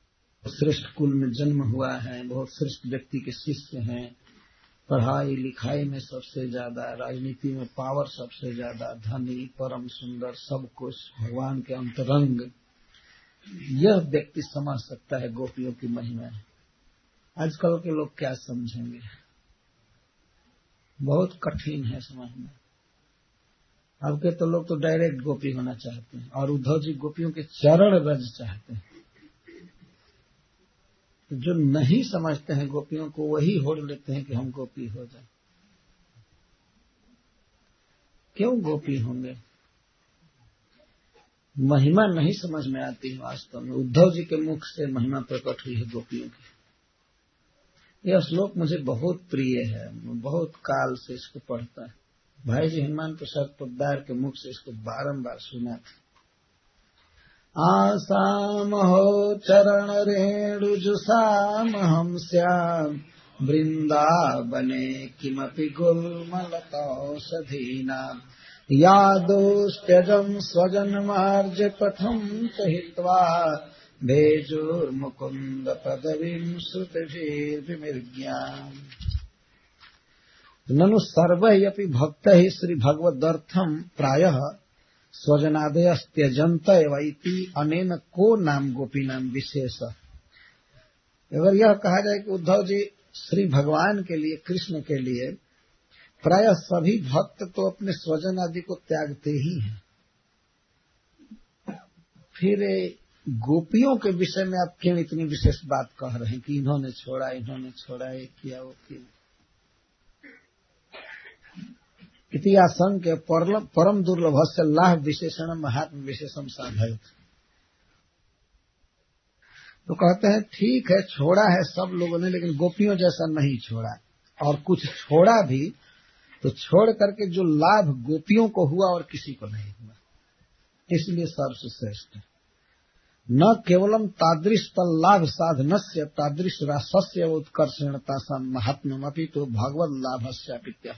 श्रेष्ठ कुल में जन्म हुआ है, बहुत श्रेष्ठ व्यक्ति के शिष्य हैं, पढ़ाई लिखाई में सबसे ज्यादा, राजनीति में पावर सबसे ज्यादा, धनी, परम सुंदर, सब कुछ भगवान के अंतरंग, यह व्यक्ति समझ सकता है गोपियों की महिमा। आजकल के लोग क्या समझेंगे, बहुत कठिन है समझना। अब के तो लोग तो डायरेक्ट गोपी होना चाहते हैं, और उद्धव जी गोपियों के चरण रज चाहते हैं। जो नहीं समझते हैं गोपियों को, वही होड़ लेते हैं कि हम गोपी हो जाए। क्यों गोपी होंगे? महिमा नहीं समझ में आती है वास्तव में। उद्धव जी के मुख से महिमा प्रकट हुई है गोपियों की। यह श्लोक मुझे बहुत प्रिय है, बहुत काल से इसको पढ़ता है। भाई जी हनुमान प्रसाद पोद्दार के मुख से इसको बारंबार सुना था। आसामहो चरण रेणुजुषामहं स्याम वृंदावने किमपि गुल्मलतौषधीनाम् यादोस्त्यजं स्वजन्मार्ज पथं सहित्वा भेजुर्मुकुन्द पदवीं श्रुतिभिर्विमृग्याम्। ननु सर्वैरपि भक्तैः श्री भगवदर्थं प्रायः स्वजनादयस्त्यजन्त एवैति अनेन को नाम गोपी नाम विशेष। अगर यह कहा जाए कि उद्धव जी श्री भगवान के लिए, कृष्ण के लिए प्राय सभी भक्त तो अपने स्वजन आदि को त्यागते ही हैं, फिर गोपियों के विषय में आप क्यों इतनी विशेष बात कह रहे हैं कि इन्होंने छोड़ा, ये किया, वो किया। इति आशंक्य परम दुर्लभस्य लाभ विशेषण महात्म विशेषम साधयत। तो कहते हैं ठीक है, छोड़ा है सब लोगों ने, लेकिन गोपियों जैसा नहीं छोड़ा, और कुछ छोड़ा भी तो छोड़ करके जो लाभ गोपियों को हुआ और किसी को नहीं हुआ, इसलिए सबसे श्रेष्ठ। न केवलम तादृश तल्लाभ साधनस्य तादृश रासस्य उत्कर्षण तासाम महात्म्यम अपि तो भगवद लाभस्यापित्य।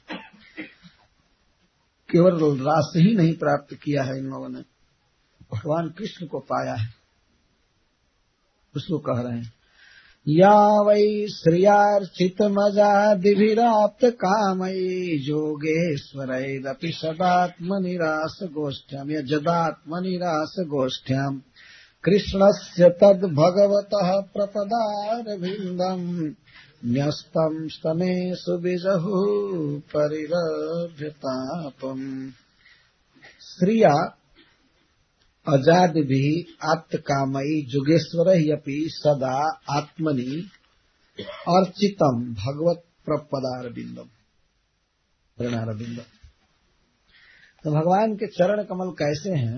केवल रास ही नहीं प्राप्त किया है इन लोगों ने, भगवान कृष्ण को पाया है, उसको कह रहे हैं। या वै श्रियार्चितमजादिभिराप्त कामयी जोगेश्वरैरपि सदात्मनिरास गोष्ठ्याम् या जदात्मनिरास गोष्ठ्याम् कृष्णस्य तद् भगवतः प्रपदारविन्दम् न्यस्तम् स्तनेषु बिजहु परिरभ्यतापम्। श्रिया अजादिभिः आत्तकामयी जुगेश्वरैरपि सदा आत्मनि अर्चितम् भगवत प्रपदारविन्दम् चरणारविन्दम्। तो भगवान के चरण कमल कैसे हैं?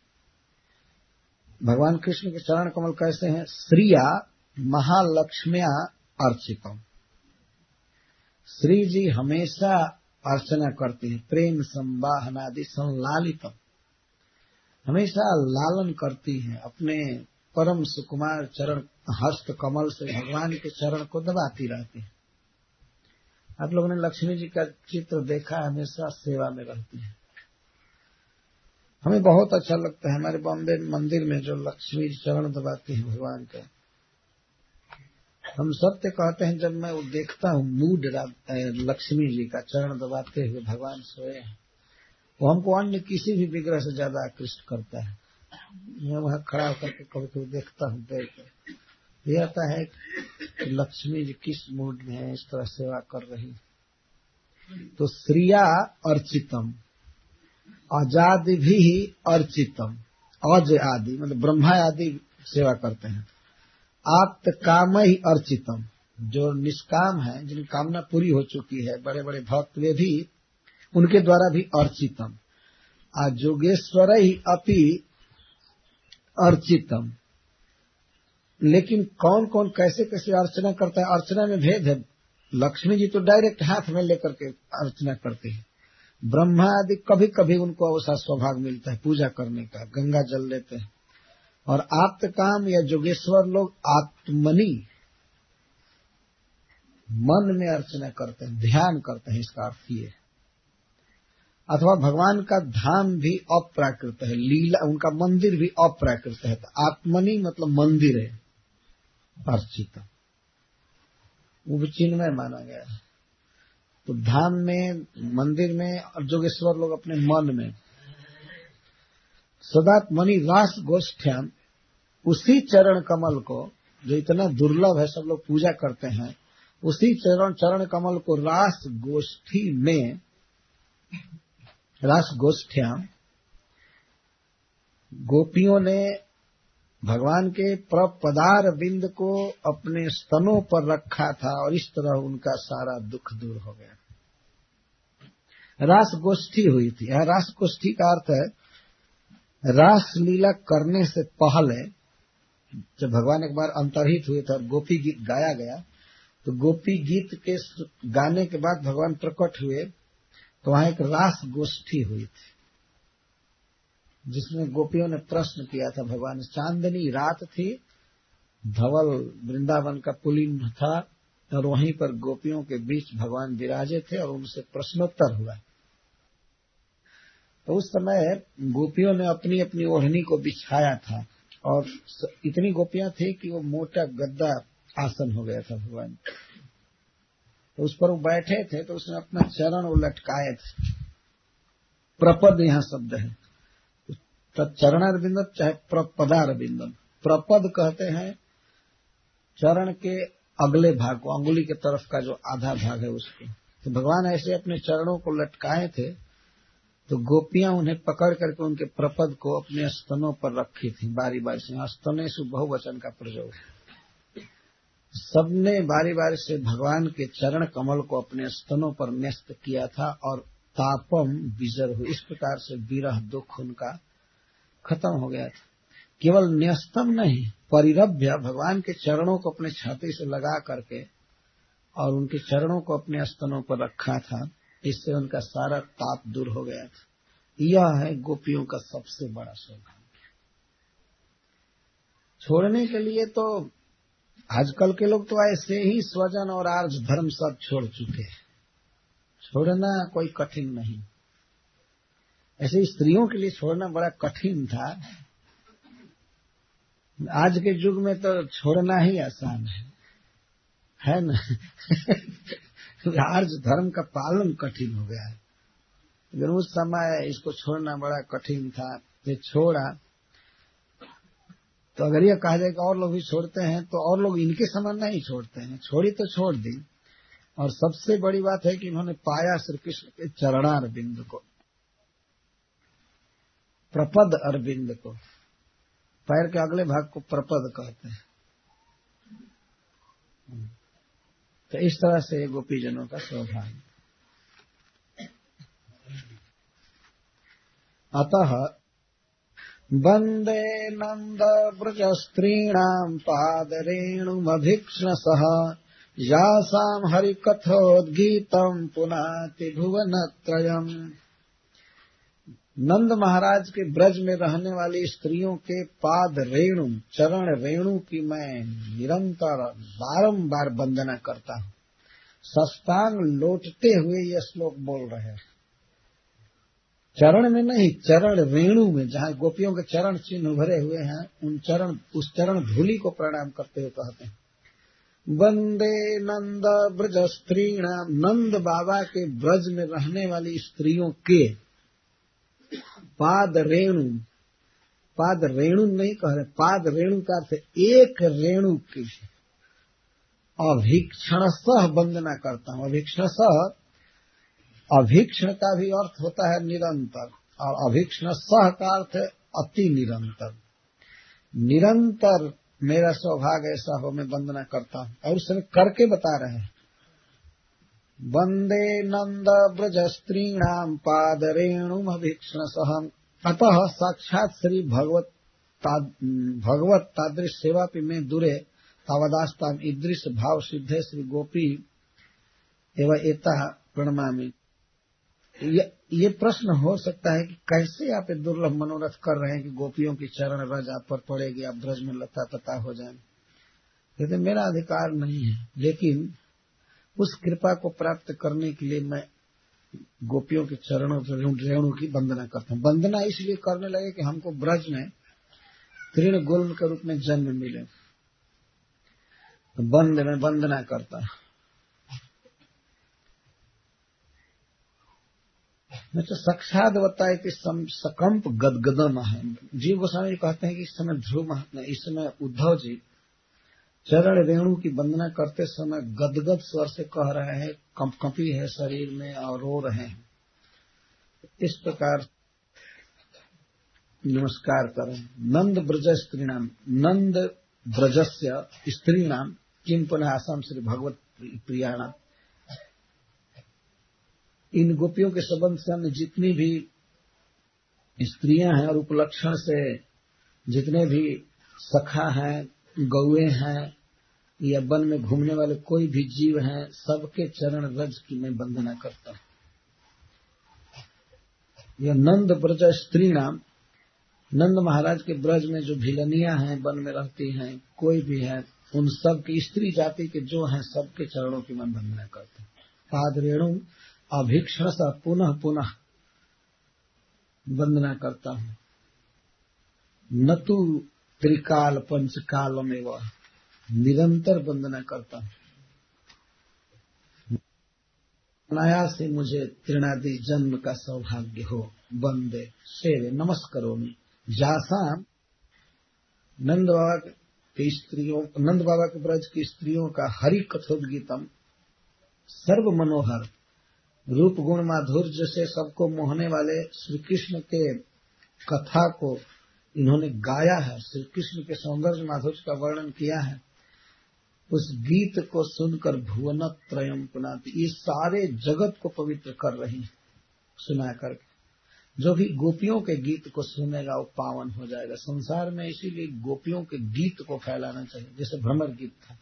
भगवान कृष्ण के चरण कमल कैसे हैं? श्रिया महालक्ष्म्या अर्चितम। श्री जी हमेशा अर्चना करते हैं, प्रेम संवाहनादि संलालितम, हमेशा लालन करती हैं, अपने परम सुकुमार चरण हस्त कमल से भगवान के चरण को दबाती रहती हैं। आप लोगों ने लक्ष्मी जी का चित्र देखा, हमेशा सेवा में रहती है। हमें बहुत अच्छा लगता है, हमारे बॉम्बे मंदिर में जो लक्ष्मी जी चरण दबाती है भगवान का, हम सत्य कहते हैं, जब मैं वो देखता हूँ मूड लक्ष्मी जी का चरण दबाते हुए भगवान सोए हैं, वो हमको अन्य किसी भी विग्रह से ज्यादा आकृष्ट करता है। मैं वहां खड़ा होकर के कभी कभी देखता हूँ, देख ये आता है कि लक्ष्मी जी किस मूड में है, इस तरह सेवा कर रही। तो श्रिया अर्चितम, अजादि भी अर्चितम, अज आदि मतलब ब्रह्मा आदि सेवा करते हैं। आत्त काम ही अर्चितम, जो निष्काम है, जिनकी कामना पूरी हो चुकी है, बड़े बड़े भक्त, वे भी उनके द्वारा भी अर्चितम। जोगेश्वर ही अपि अर्चितम। लेकिन कौन कौन कैसे कैसे अर्चना करता है, अर्चना में भेद है। लक्ष्मी जी तो डायरेक्ट हाथ में लेकर के अर्चना करते हैं, ब्रह्मा आदि कभी कभी उनको अवसर सौभाग्य मिलता है पूजा करने का, गंगा जल लेते हैं। और आत्मकाम या जोगेश्वर लोग आत्मनि, मन में अर्चना करते हैं, ध्यान करते हैं, इसका अर्थ ये। अथवा भगवान का धाम भी अप्राकृत है, लीला उनका मंदिर भी अप्राकृत है। तो आत्मनि मतलब मंदिर है, अर्चित, वो भी चिन्मय माना गया है। तो धाम में, मंदिर में और जोगेश्वर लोग अपने मन में सदात्मनि रास गोष्ठ्याम, उसी चरण कमल को जो इतना दुर्लभ है, सब लोग पूजा करते हैं, उसी चरण कमल को रास गोष्ठी में, रास गोष्ठ्याम, गोपियों ने भगवान के प्रपदार बिंद को अपने स्तनों पर रखा था और इस तरह उनका सारा दुख दूर हो गया। रास गोष्ठी हुई थी। यह रास गोष्ठी का अर्थ है, रास लीला करने से पहले जब भगवान एक बार अंतर्हित हुए थे और गोपी गीत गाया गया, तो गोपी गीत के गाने के बाद भगवान प्रकट हुए, तो वहां एक रास गोष्ठी हुई थी जिसमें गोपियों ने प्रश्न किया था भगवान। चांदनी रात थी, धवल वृंदावन का पुलिन था और वहीं पर गोपियों के बीच भगवान विराजे थे और उनसे प्रश्नोत्तर हुआ। तो उस समय गोपियों ने अपनी अपनी ओढ़नी को बिछाया था और इतनी गोपियां थी कि वो मोटा गद्दा आसन हो गया था भगवान। तो उस पर वो बैठे थे, तो उसने अपना चरण वो लटकाए थे। प्रपद यहाँ शब्द है, चरणारविंदन चाहे प्रपदारविंदन। प्रपद कहते हैं चरण के अगले भाग को, अंगुली के तरफ का जो आधा भाग है उसको। तो भगवान ऐसे अपने चरणों को लटकाए थे, तो गोपियां उन्हें पकड़ करके उनके प्रपद को अपने स्तनों पर रखी थी बारी बारी से। स्तनेषु बहुवचन का प्रयोग। सबने बारी बारी से भगवान के चरण कमल को अपने स्तनों पर न्यस्त किया था और तापम विजर हुई। इस प्रकार से विरह दुख उनका खत्म हो गया था। केवल न्यस्तम नहीं, परिरभ्य, भगवान के चरणों को अपने छाती से लगा करके और उनके चरणों को अपने स्तनों पर रखा था। इससे उनका सारा ताप दूर हो गया था। यह है गोपियों का सबसे बड़ा सौभाग्य। छोड़ने के लिए तो आजकल के लोग तो ऐसे ही स्वजन और आर्ज धर्म सब छोड़ चुके हैं। छोड़ना कोई कठिन नहीं। ऐसे स्त्रियों के लिए छोड़ना बड़ा कठिन था। आज के युग में तो छोड़ना ही आसान है ना। आर्ज धर्म का पालन कठिन हो गया है, लेकिन उस समय इसको छोड़ना बड़ा कठिन था। ये छोड़ा तो अगर ये कहा जाए कि और लोग भी छोड़ते हैं, तो और लोग इनके समान नहीं छोड़ते हैं। छोड़ी तो छोड़ दी, और सबसे बड़ी बात है कि इन्होंने पाया श्री कृष्ण के चरणारविंद को, प्रपद अरविंद को। पैर के अगले भाग को प्रपद कहते हैं। तो इस तरह से गोपीजनों का सौभाग्य। अतः वंदे नंद ब्रज स्त्रीणाम पादरेणुमभीक्ष्णसः यासाम हरिकथोद्गीतम पुनाति भुवनत्रयम्। नंद महाराज के ब्रज में रहने वाली स्त्रियों के पाद रेणु, चरण रेणु की मैं निरंतर बारंबार वंदना करता हूँ। साष्टांग लौटते हुए ये श्लोक बोल रहे हैं। चरण में नहीं, चरण रेणु में, जहाँ गोपियों के चरण चिन्ह उभरे हुए हैं, उस चरण धूलि को प्रणाम करते हुए कहते हैं, वंदे नंद ब्रज स्त्रीणाम। नंद बाबा के ब्रज में रहने वाली स्त्रियों के पाद रेणु, पाद रेणु नहीं कह रहे, पाद रेणु का अर्थ एक रेणु की अभीक्षणसह वंदना करता हूँ। अभीक्षणसह, अभीक्षण का भी अर्थ होता है निरंतर, और अभीक्षणसह का अर्थ है अति निरंतर। निरंतर मेरा सौभाग्य ऐसा हो, मैं वंदना करता हूँ। और उस समय करके बता रहे हैं, वंदे नंद ब्रज स्त्रीणाम पादरेणुम अभीक्षणसः। अतः साक्षात श्री भगवत तादृश सेवा पे मैं दूरे तावदास्ताम ईदृश भाव सिद्धे श्री गोपी एवं एता प्रणमामि। ये प्रश्न हो सकता है कि कैसे आप दुर्लभ मनोरथ कर रहे हैं कि गोपियों की चरण रज आप पर पड़ेगी, आप ब्रज में लता पता हो जाए। कहते मेरा अधिकार नहीं है, लेकिन उस कृपा को प्राप्त करने के लिए मैं गोपियों के चरणों रेणु की वंदना करता हूँ। वंदना इसलिए करने लगे कि हमको ब्रज में तृण गोल के रूप में जन्म मिले। तो बंद में वंदना करता है। मैं तो साक्षात बताए कि सकंप गदगदम है। जीव गोस्वामी कहते हैं कि इस समय ध्रुव महात्मा, इस समय उद्धव जी चरण रेणु की वंदना करते समय गदगद स्वर से कह रहे हैं, कंपी है शरीर में और रो रहे हैं। इस प्रकार नमस्कार करें। नंद ब्रज स्त्रीणाम, नंद ब्रजस्य स्त्रीणाम किम पुनः आसाम श्री भगवत प्रियाणाम। इन गोपियों के संबंध से अन्य जितनी भी स्त्रियां हैं और उपलक्षण से जितने भी सखा हैं, गौए हैं या वन में घूमने वाले कोई भी जीव हैं, सबके चरण रज की मैं वंदना करता हूं। यह नंद ब्रज स्त्री नाम, नंद महाराज के ब्रज में जो भिलनियां हैं, वन में रहती हैं, कोई भी है, उन सब की स्त्री जाति के जो हैं सबके चरणों की मैं वंदना करता हूं। पाद रेणु अभीक्षण सा पुनः पुनः वंदना करता हूं। न तो त्रिकाल पंचकाल में वह निरंतर वंदना करता हूं। नया से मुझे तृणादि जन्म का सौभाग्य हो। वंदे शेरे नमस्करोमि जासाम। नंद बाबा के स्त्रियों, नंद बाबा के ब्रज की स्त्रियों का हरि कथोद्गीतम सर्व मनोहर रूप गुण माधुर्य से सबको मोहने वाले श्री कृष्ण के कथा को इन्होंने गाया है। श्री कृष्ण के सौंदर्य माधुर्य का वर्णन किया है। उस गीत को सुनकर भुवन त्रयम पुनाति, ये सारे जगत को पवित्र कर रही सुना करके। जो भी गोपियों के गीत को सुनेगा वो पावन हो जाएगा संसार में। इसीलिए गोपियों के गीत को फैलाना चाहिए। जैसे भ्रमर गीत था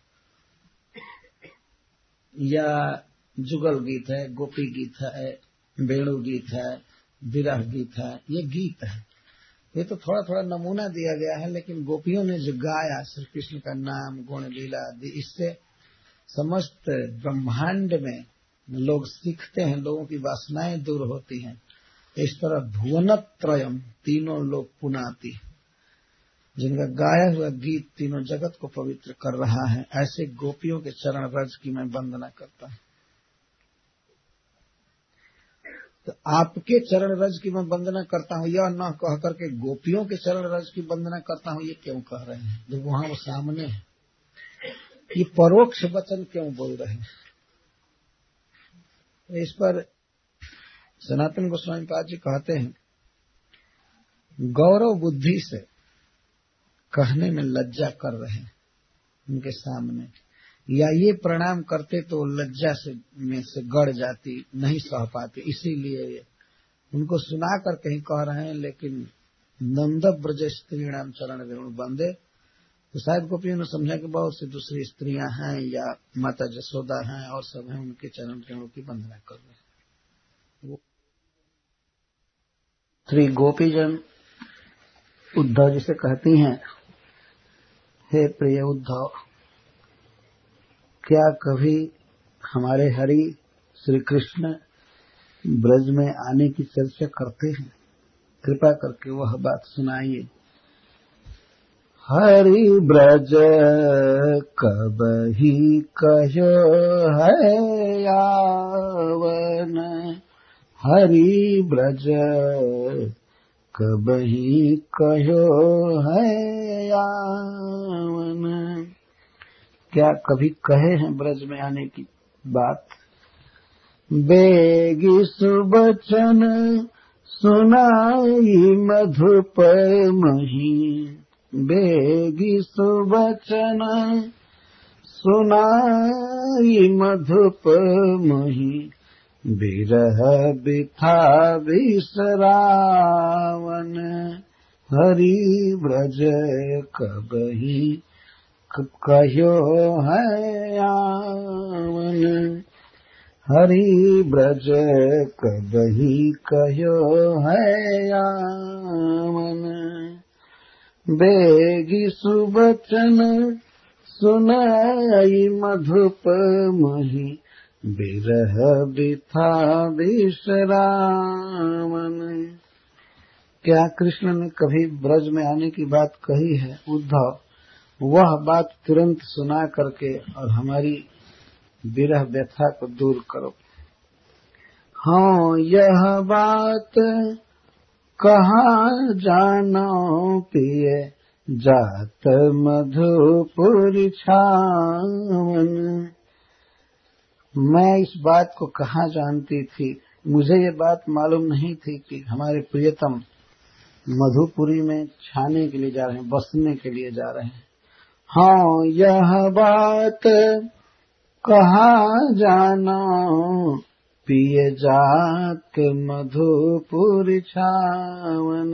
या जुगल गीत है, गोपी गीत है, वेणु गीत है, विरह गीत है, ये गीत है। ये तो थोड़ा थोड़ा नमूना दिया गया है, लेकिन गोपियों ने जो गाया श्री कृष्ण का नाम गुण लीला आदि, इससे समस्त ब्रह्मांड में लोग सीखते हैं, लोगों की वासनाएं दूर होती हैं। इस तरह भुवनत्रयम तीनों लोग पुनाति, जिनका गाया हुआ गीत तीनों जगत को पवित्र कर रहा है, ऐसे गोपियों के चरण रज की मैं वंदना करता हूं। तो आपके चरण रज की मैं वंदना करता हूं, यह न कह करके गोपियों के चरण रज की वंदना करता हूं, ये क्यों कह रहे हैं? जब वहां वो सामने है, ये परोक्ष वचन क्यों बोल रहे हैं? इस पर सनातन गोस्वामी पाद जी कहते हैं, गौरव बुद्धि से कहने में लज्जा कर रहे हैं उनके सामने, या ये प्रणाम करते तो लज्जा से गड़ जाती, नहीं सह पाती, इसीलिए उनको सुनाकर कहीं कह रहे हैं। लेकिन नंद ब्रज स्त्रीणाम चरण रेणु वंदे, तो शायद गोपियों ने समझा कि बहुत सी दूसरी स्त्रियां हैं या माता जसोदा हैं और सब हैं, उनके चरण रेणु की वंदना कर रहे हैं। श्री गोपीजन उद्धव जी से कहती हैं, हे प्रिय उद्धव, क्या कभी हमारे हरि श्री कृष्ण ब्रज में आने की चर्चा करते हैं? कृपा करके वह बात सुनाइए। हरि ब्रज कबही कहो है यावन, हरि ब्रज कबही कहो है यावन। क्या कभी कहे हैं ब्रज में आने की बात? बेगी सुबचन सुनाई मधुप मही, बेगी सुबचन सुनाई मधुप मही, बिरह बिथा बिसरावन, हरि ब्रज कबही कहो है आवन, हरि ब्रज कबही कहो है आवन। बेगी सुबचन सुनाई मधुप मही, बिरह बिथा बिसरावन। क्या कृष्ण ने कभी ब्रज में आने की बात कही है? उद्धव, वह बात तुरंत सुना करके और हमारी विरह व्यथा को दूर करो। हाँ यह बात कहाँ जानो पिए जात मधुपुर छावन। मैं इस बात को कहाँ जानती थी, मुझे ये बात मालूम नहीं थी कि हमारे प्रियतम मधुपुरी में छाने के लिए जा रहे हैं, बसने के लिए जा रहे हैं। हाँ यह बात कहाँ जानो पिए जात मधुपुर छावन।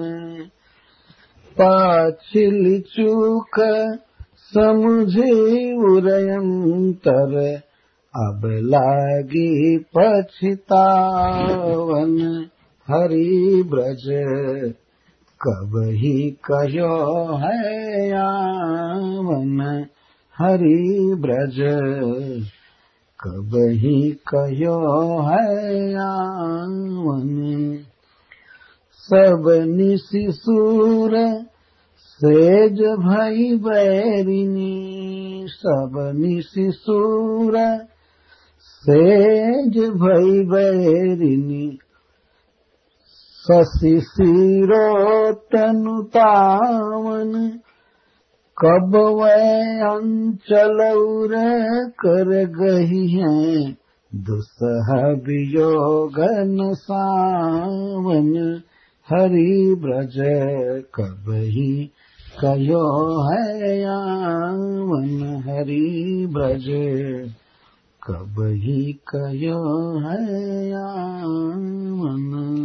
पाछिल चूक समझे उरयंतर अब लागी पछतावन। हरि ब्रज कब ही कहो है आवन। हरि ब्रज कब ही कहो है आवन। सब निशि सूर सेज भई बैरिनी। सब निशि सूर सेज भई बैरिनी। शशि शिरो तनु तावन। कब वै अंचल उर कर गही हैं दुसह वियोगन सावन। हरि ब्रज कब ही कहो है आवन। हरि ब्रज कब ही कहो है आवन।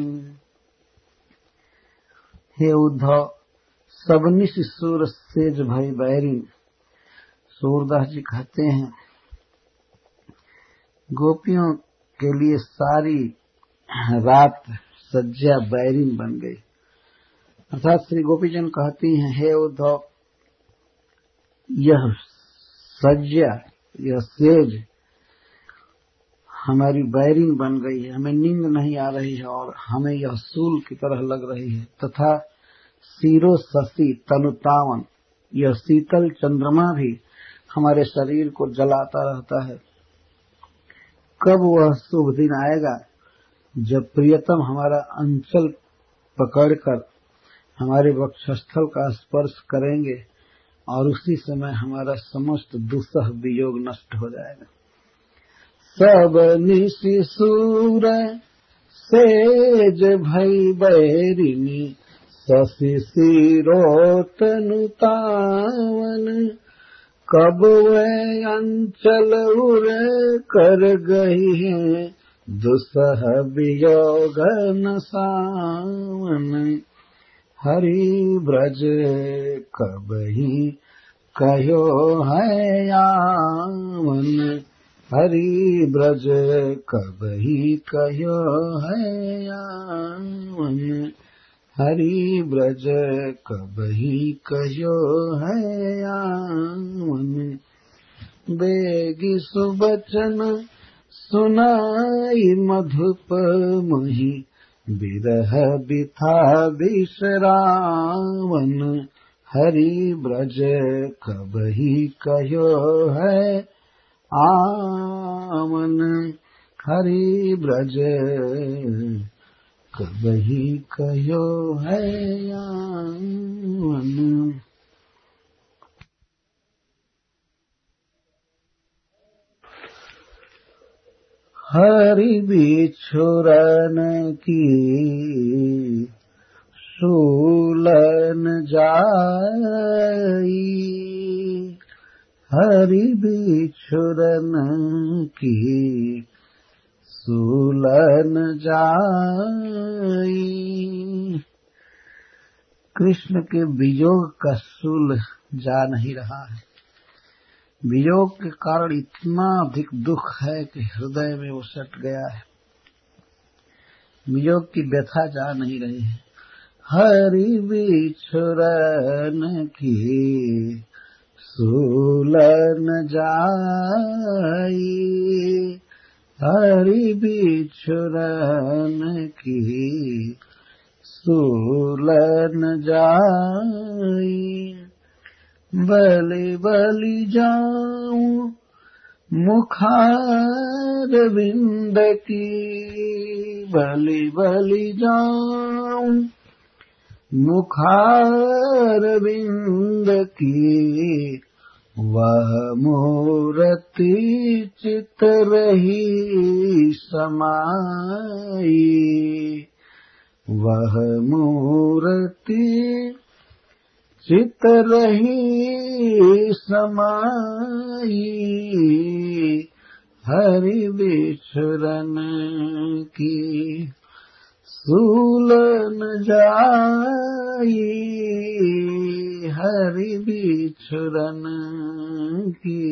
हे उद्धव, सबनिश सूर सेज भई बैरिन। सूरदास जी कहते हैं गोपियों के लिए सारी रात सज्जा बैरिन बन गई। अर्थात श्री गोपीजन कहती हैं हे उद्धव, यह सज्जा यह सेज हमारी बैरिन बन गई है, हमें नींद नहीं आ रही है और हमें यह सूल की तरह लग रही है। तथा सीरो शशि तनुतावन, यह शीतल चंद्रमा भी हमारे शरीर को जलाता रहता है। कब वह शुभ दिन आएगा जब प्रियतम हमारा अंचल पकड़कर हमारे वक्षस्थल का स्पर्श करेंगे और उसी समय हमारा समस्त दुस्सह वियोग नष्ट हो जाएगा। सब निशि सूर सेज भई बैरिनी। शशि शिरो तनु तावन। कब वै अंचल उर कर गई हैं दुसह वियोगन सावन। हरि ब्रज कब ही कहो है आवन। हरि ब्रज कब ही कहो है आवन। हरि ब्रज कब ही कहो है आवन। बेगी सुबचन सुनाई मधुप मही। बिरह बिथा बिसरावन। हरि ब्रज कब ही कहो है आवन। हरि ब्रज कब ही कहो है आवन। हरि बिछुरन की सूलन जाई। हरि बिछुरन की सूलन जाई। कृष्ण के वियोग का सूल जा नहीं रहा है। वियोग के कारण इतना अधिक दुख है कि हृदय में वो सट गया है। वियोग की व्यथा जा नहीं रही है। हरि बिछुरन की सूलन जाई। हरि बिछुरन की सूलन जाई। बलि बलि जाऊं मुखारविंद की, बलि बलि जाऊं मुखारविंद की, वह मूर्ति चित रही समाई, वह मूर्ति चित रही समाई, हरि बिछुरन की सूलन जाई, हरि बिछुरन की।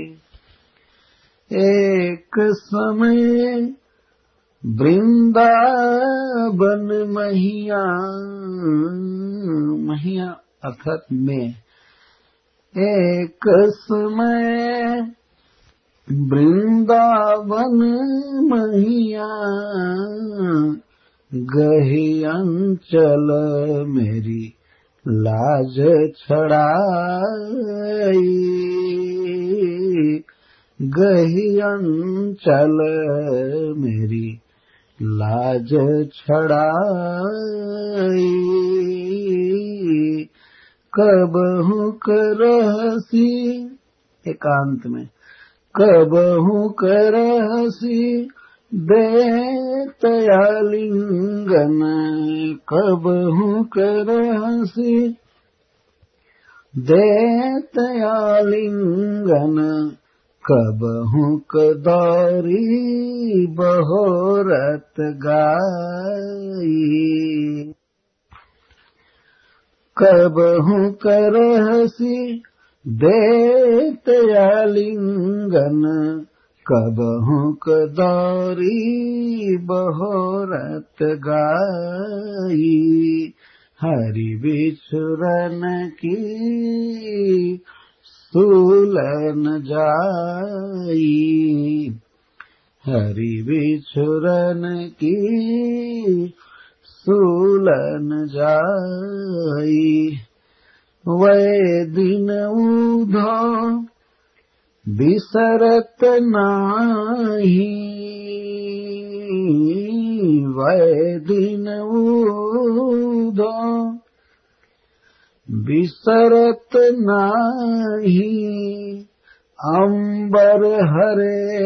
एक समय वृंदावन महिया, महिया अर्थात में, एक समय वृंदावन महिया, गही अंचल मेरी लाज छड़ाई, गही अंचल मेरी लाज छड़ाई, कबहू करहसी एकांत में, कबहू करहसी देतयालिंगन, कबहू करहसी देतयालिंगन, कबहू कदौरी बहोरत गाई, कबहू करहसी देतयालिंगन, कबहू कदौरी बहोरत गाई, हरि बिछुरन की सूलन जाई, हरि बिछुरन की सूलन जाई, वै दिन उधो बिसरत नाही, वै दिन उधो बिसरत नाही, अंबर हरे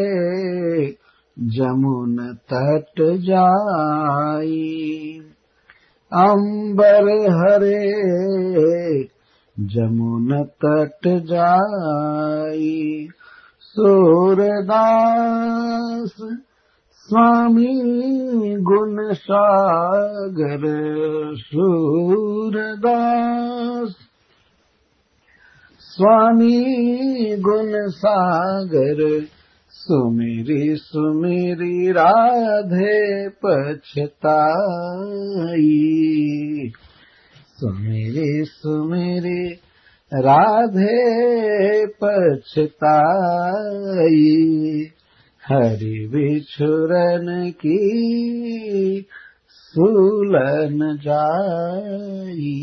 जमुन तट जाई, अंबर हरे जमुन तट जाई, सूरदास स्वामी गुण सागर, सूरदास स्वामी गुण सागर, सुमिरी सुमिरी राधे पछताई, सुमिरी सुमिरी राधे पछताई, हरि बिछुरन की सूलन जाई।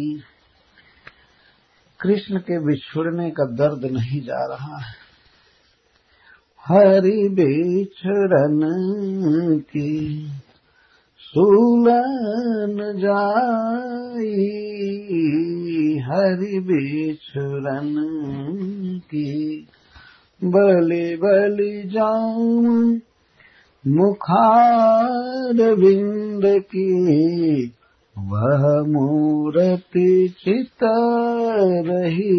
कृष्ण के बिछुड़ने का दर्द नहीं जा रहा है, हरि बिछुरन की सूलन जाई, हरि बिछुरन की, बलि बलि जाऊं मुखारविंद की, वह मूर्ति चित रही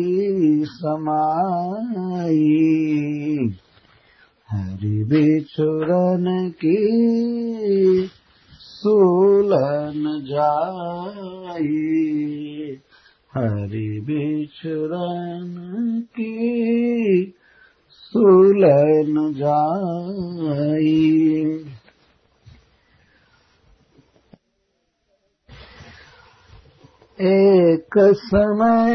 समाई, हरि बिछुरन की सूलन जाई, हरि बिछुरन की सूलन जाई। एक समय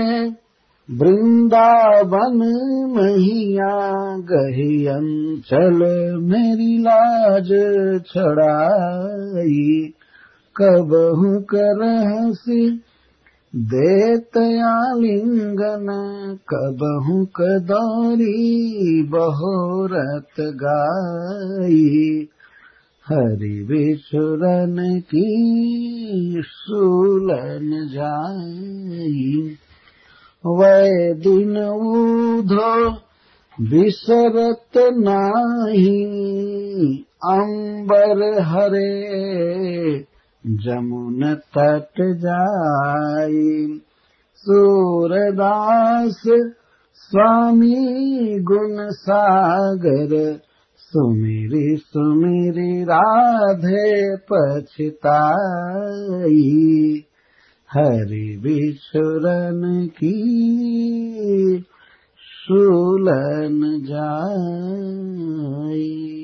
वृंदावन महिया, गही अंचल मेरी लाज छड़ाई, कबहू करहसी देतया लिंगन कबहु कदौरी बहोरत गाई। हरि बिछुरन की सूलन जाई। वै दिन ऊधो बिसरत नाही अंबर हरे जमुन तट जाई। सूरदास स्वामी गुण सागर सुमिरी सुमिरी राधे पछताई। हरि बिछुरन की सूलन जाई।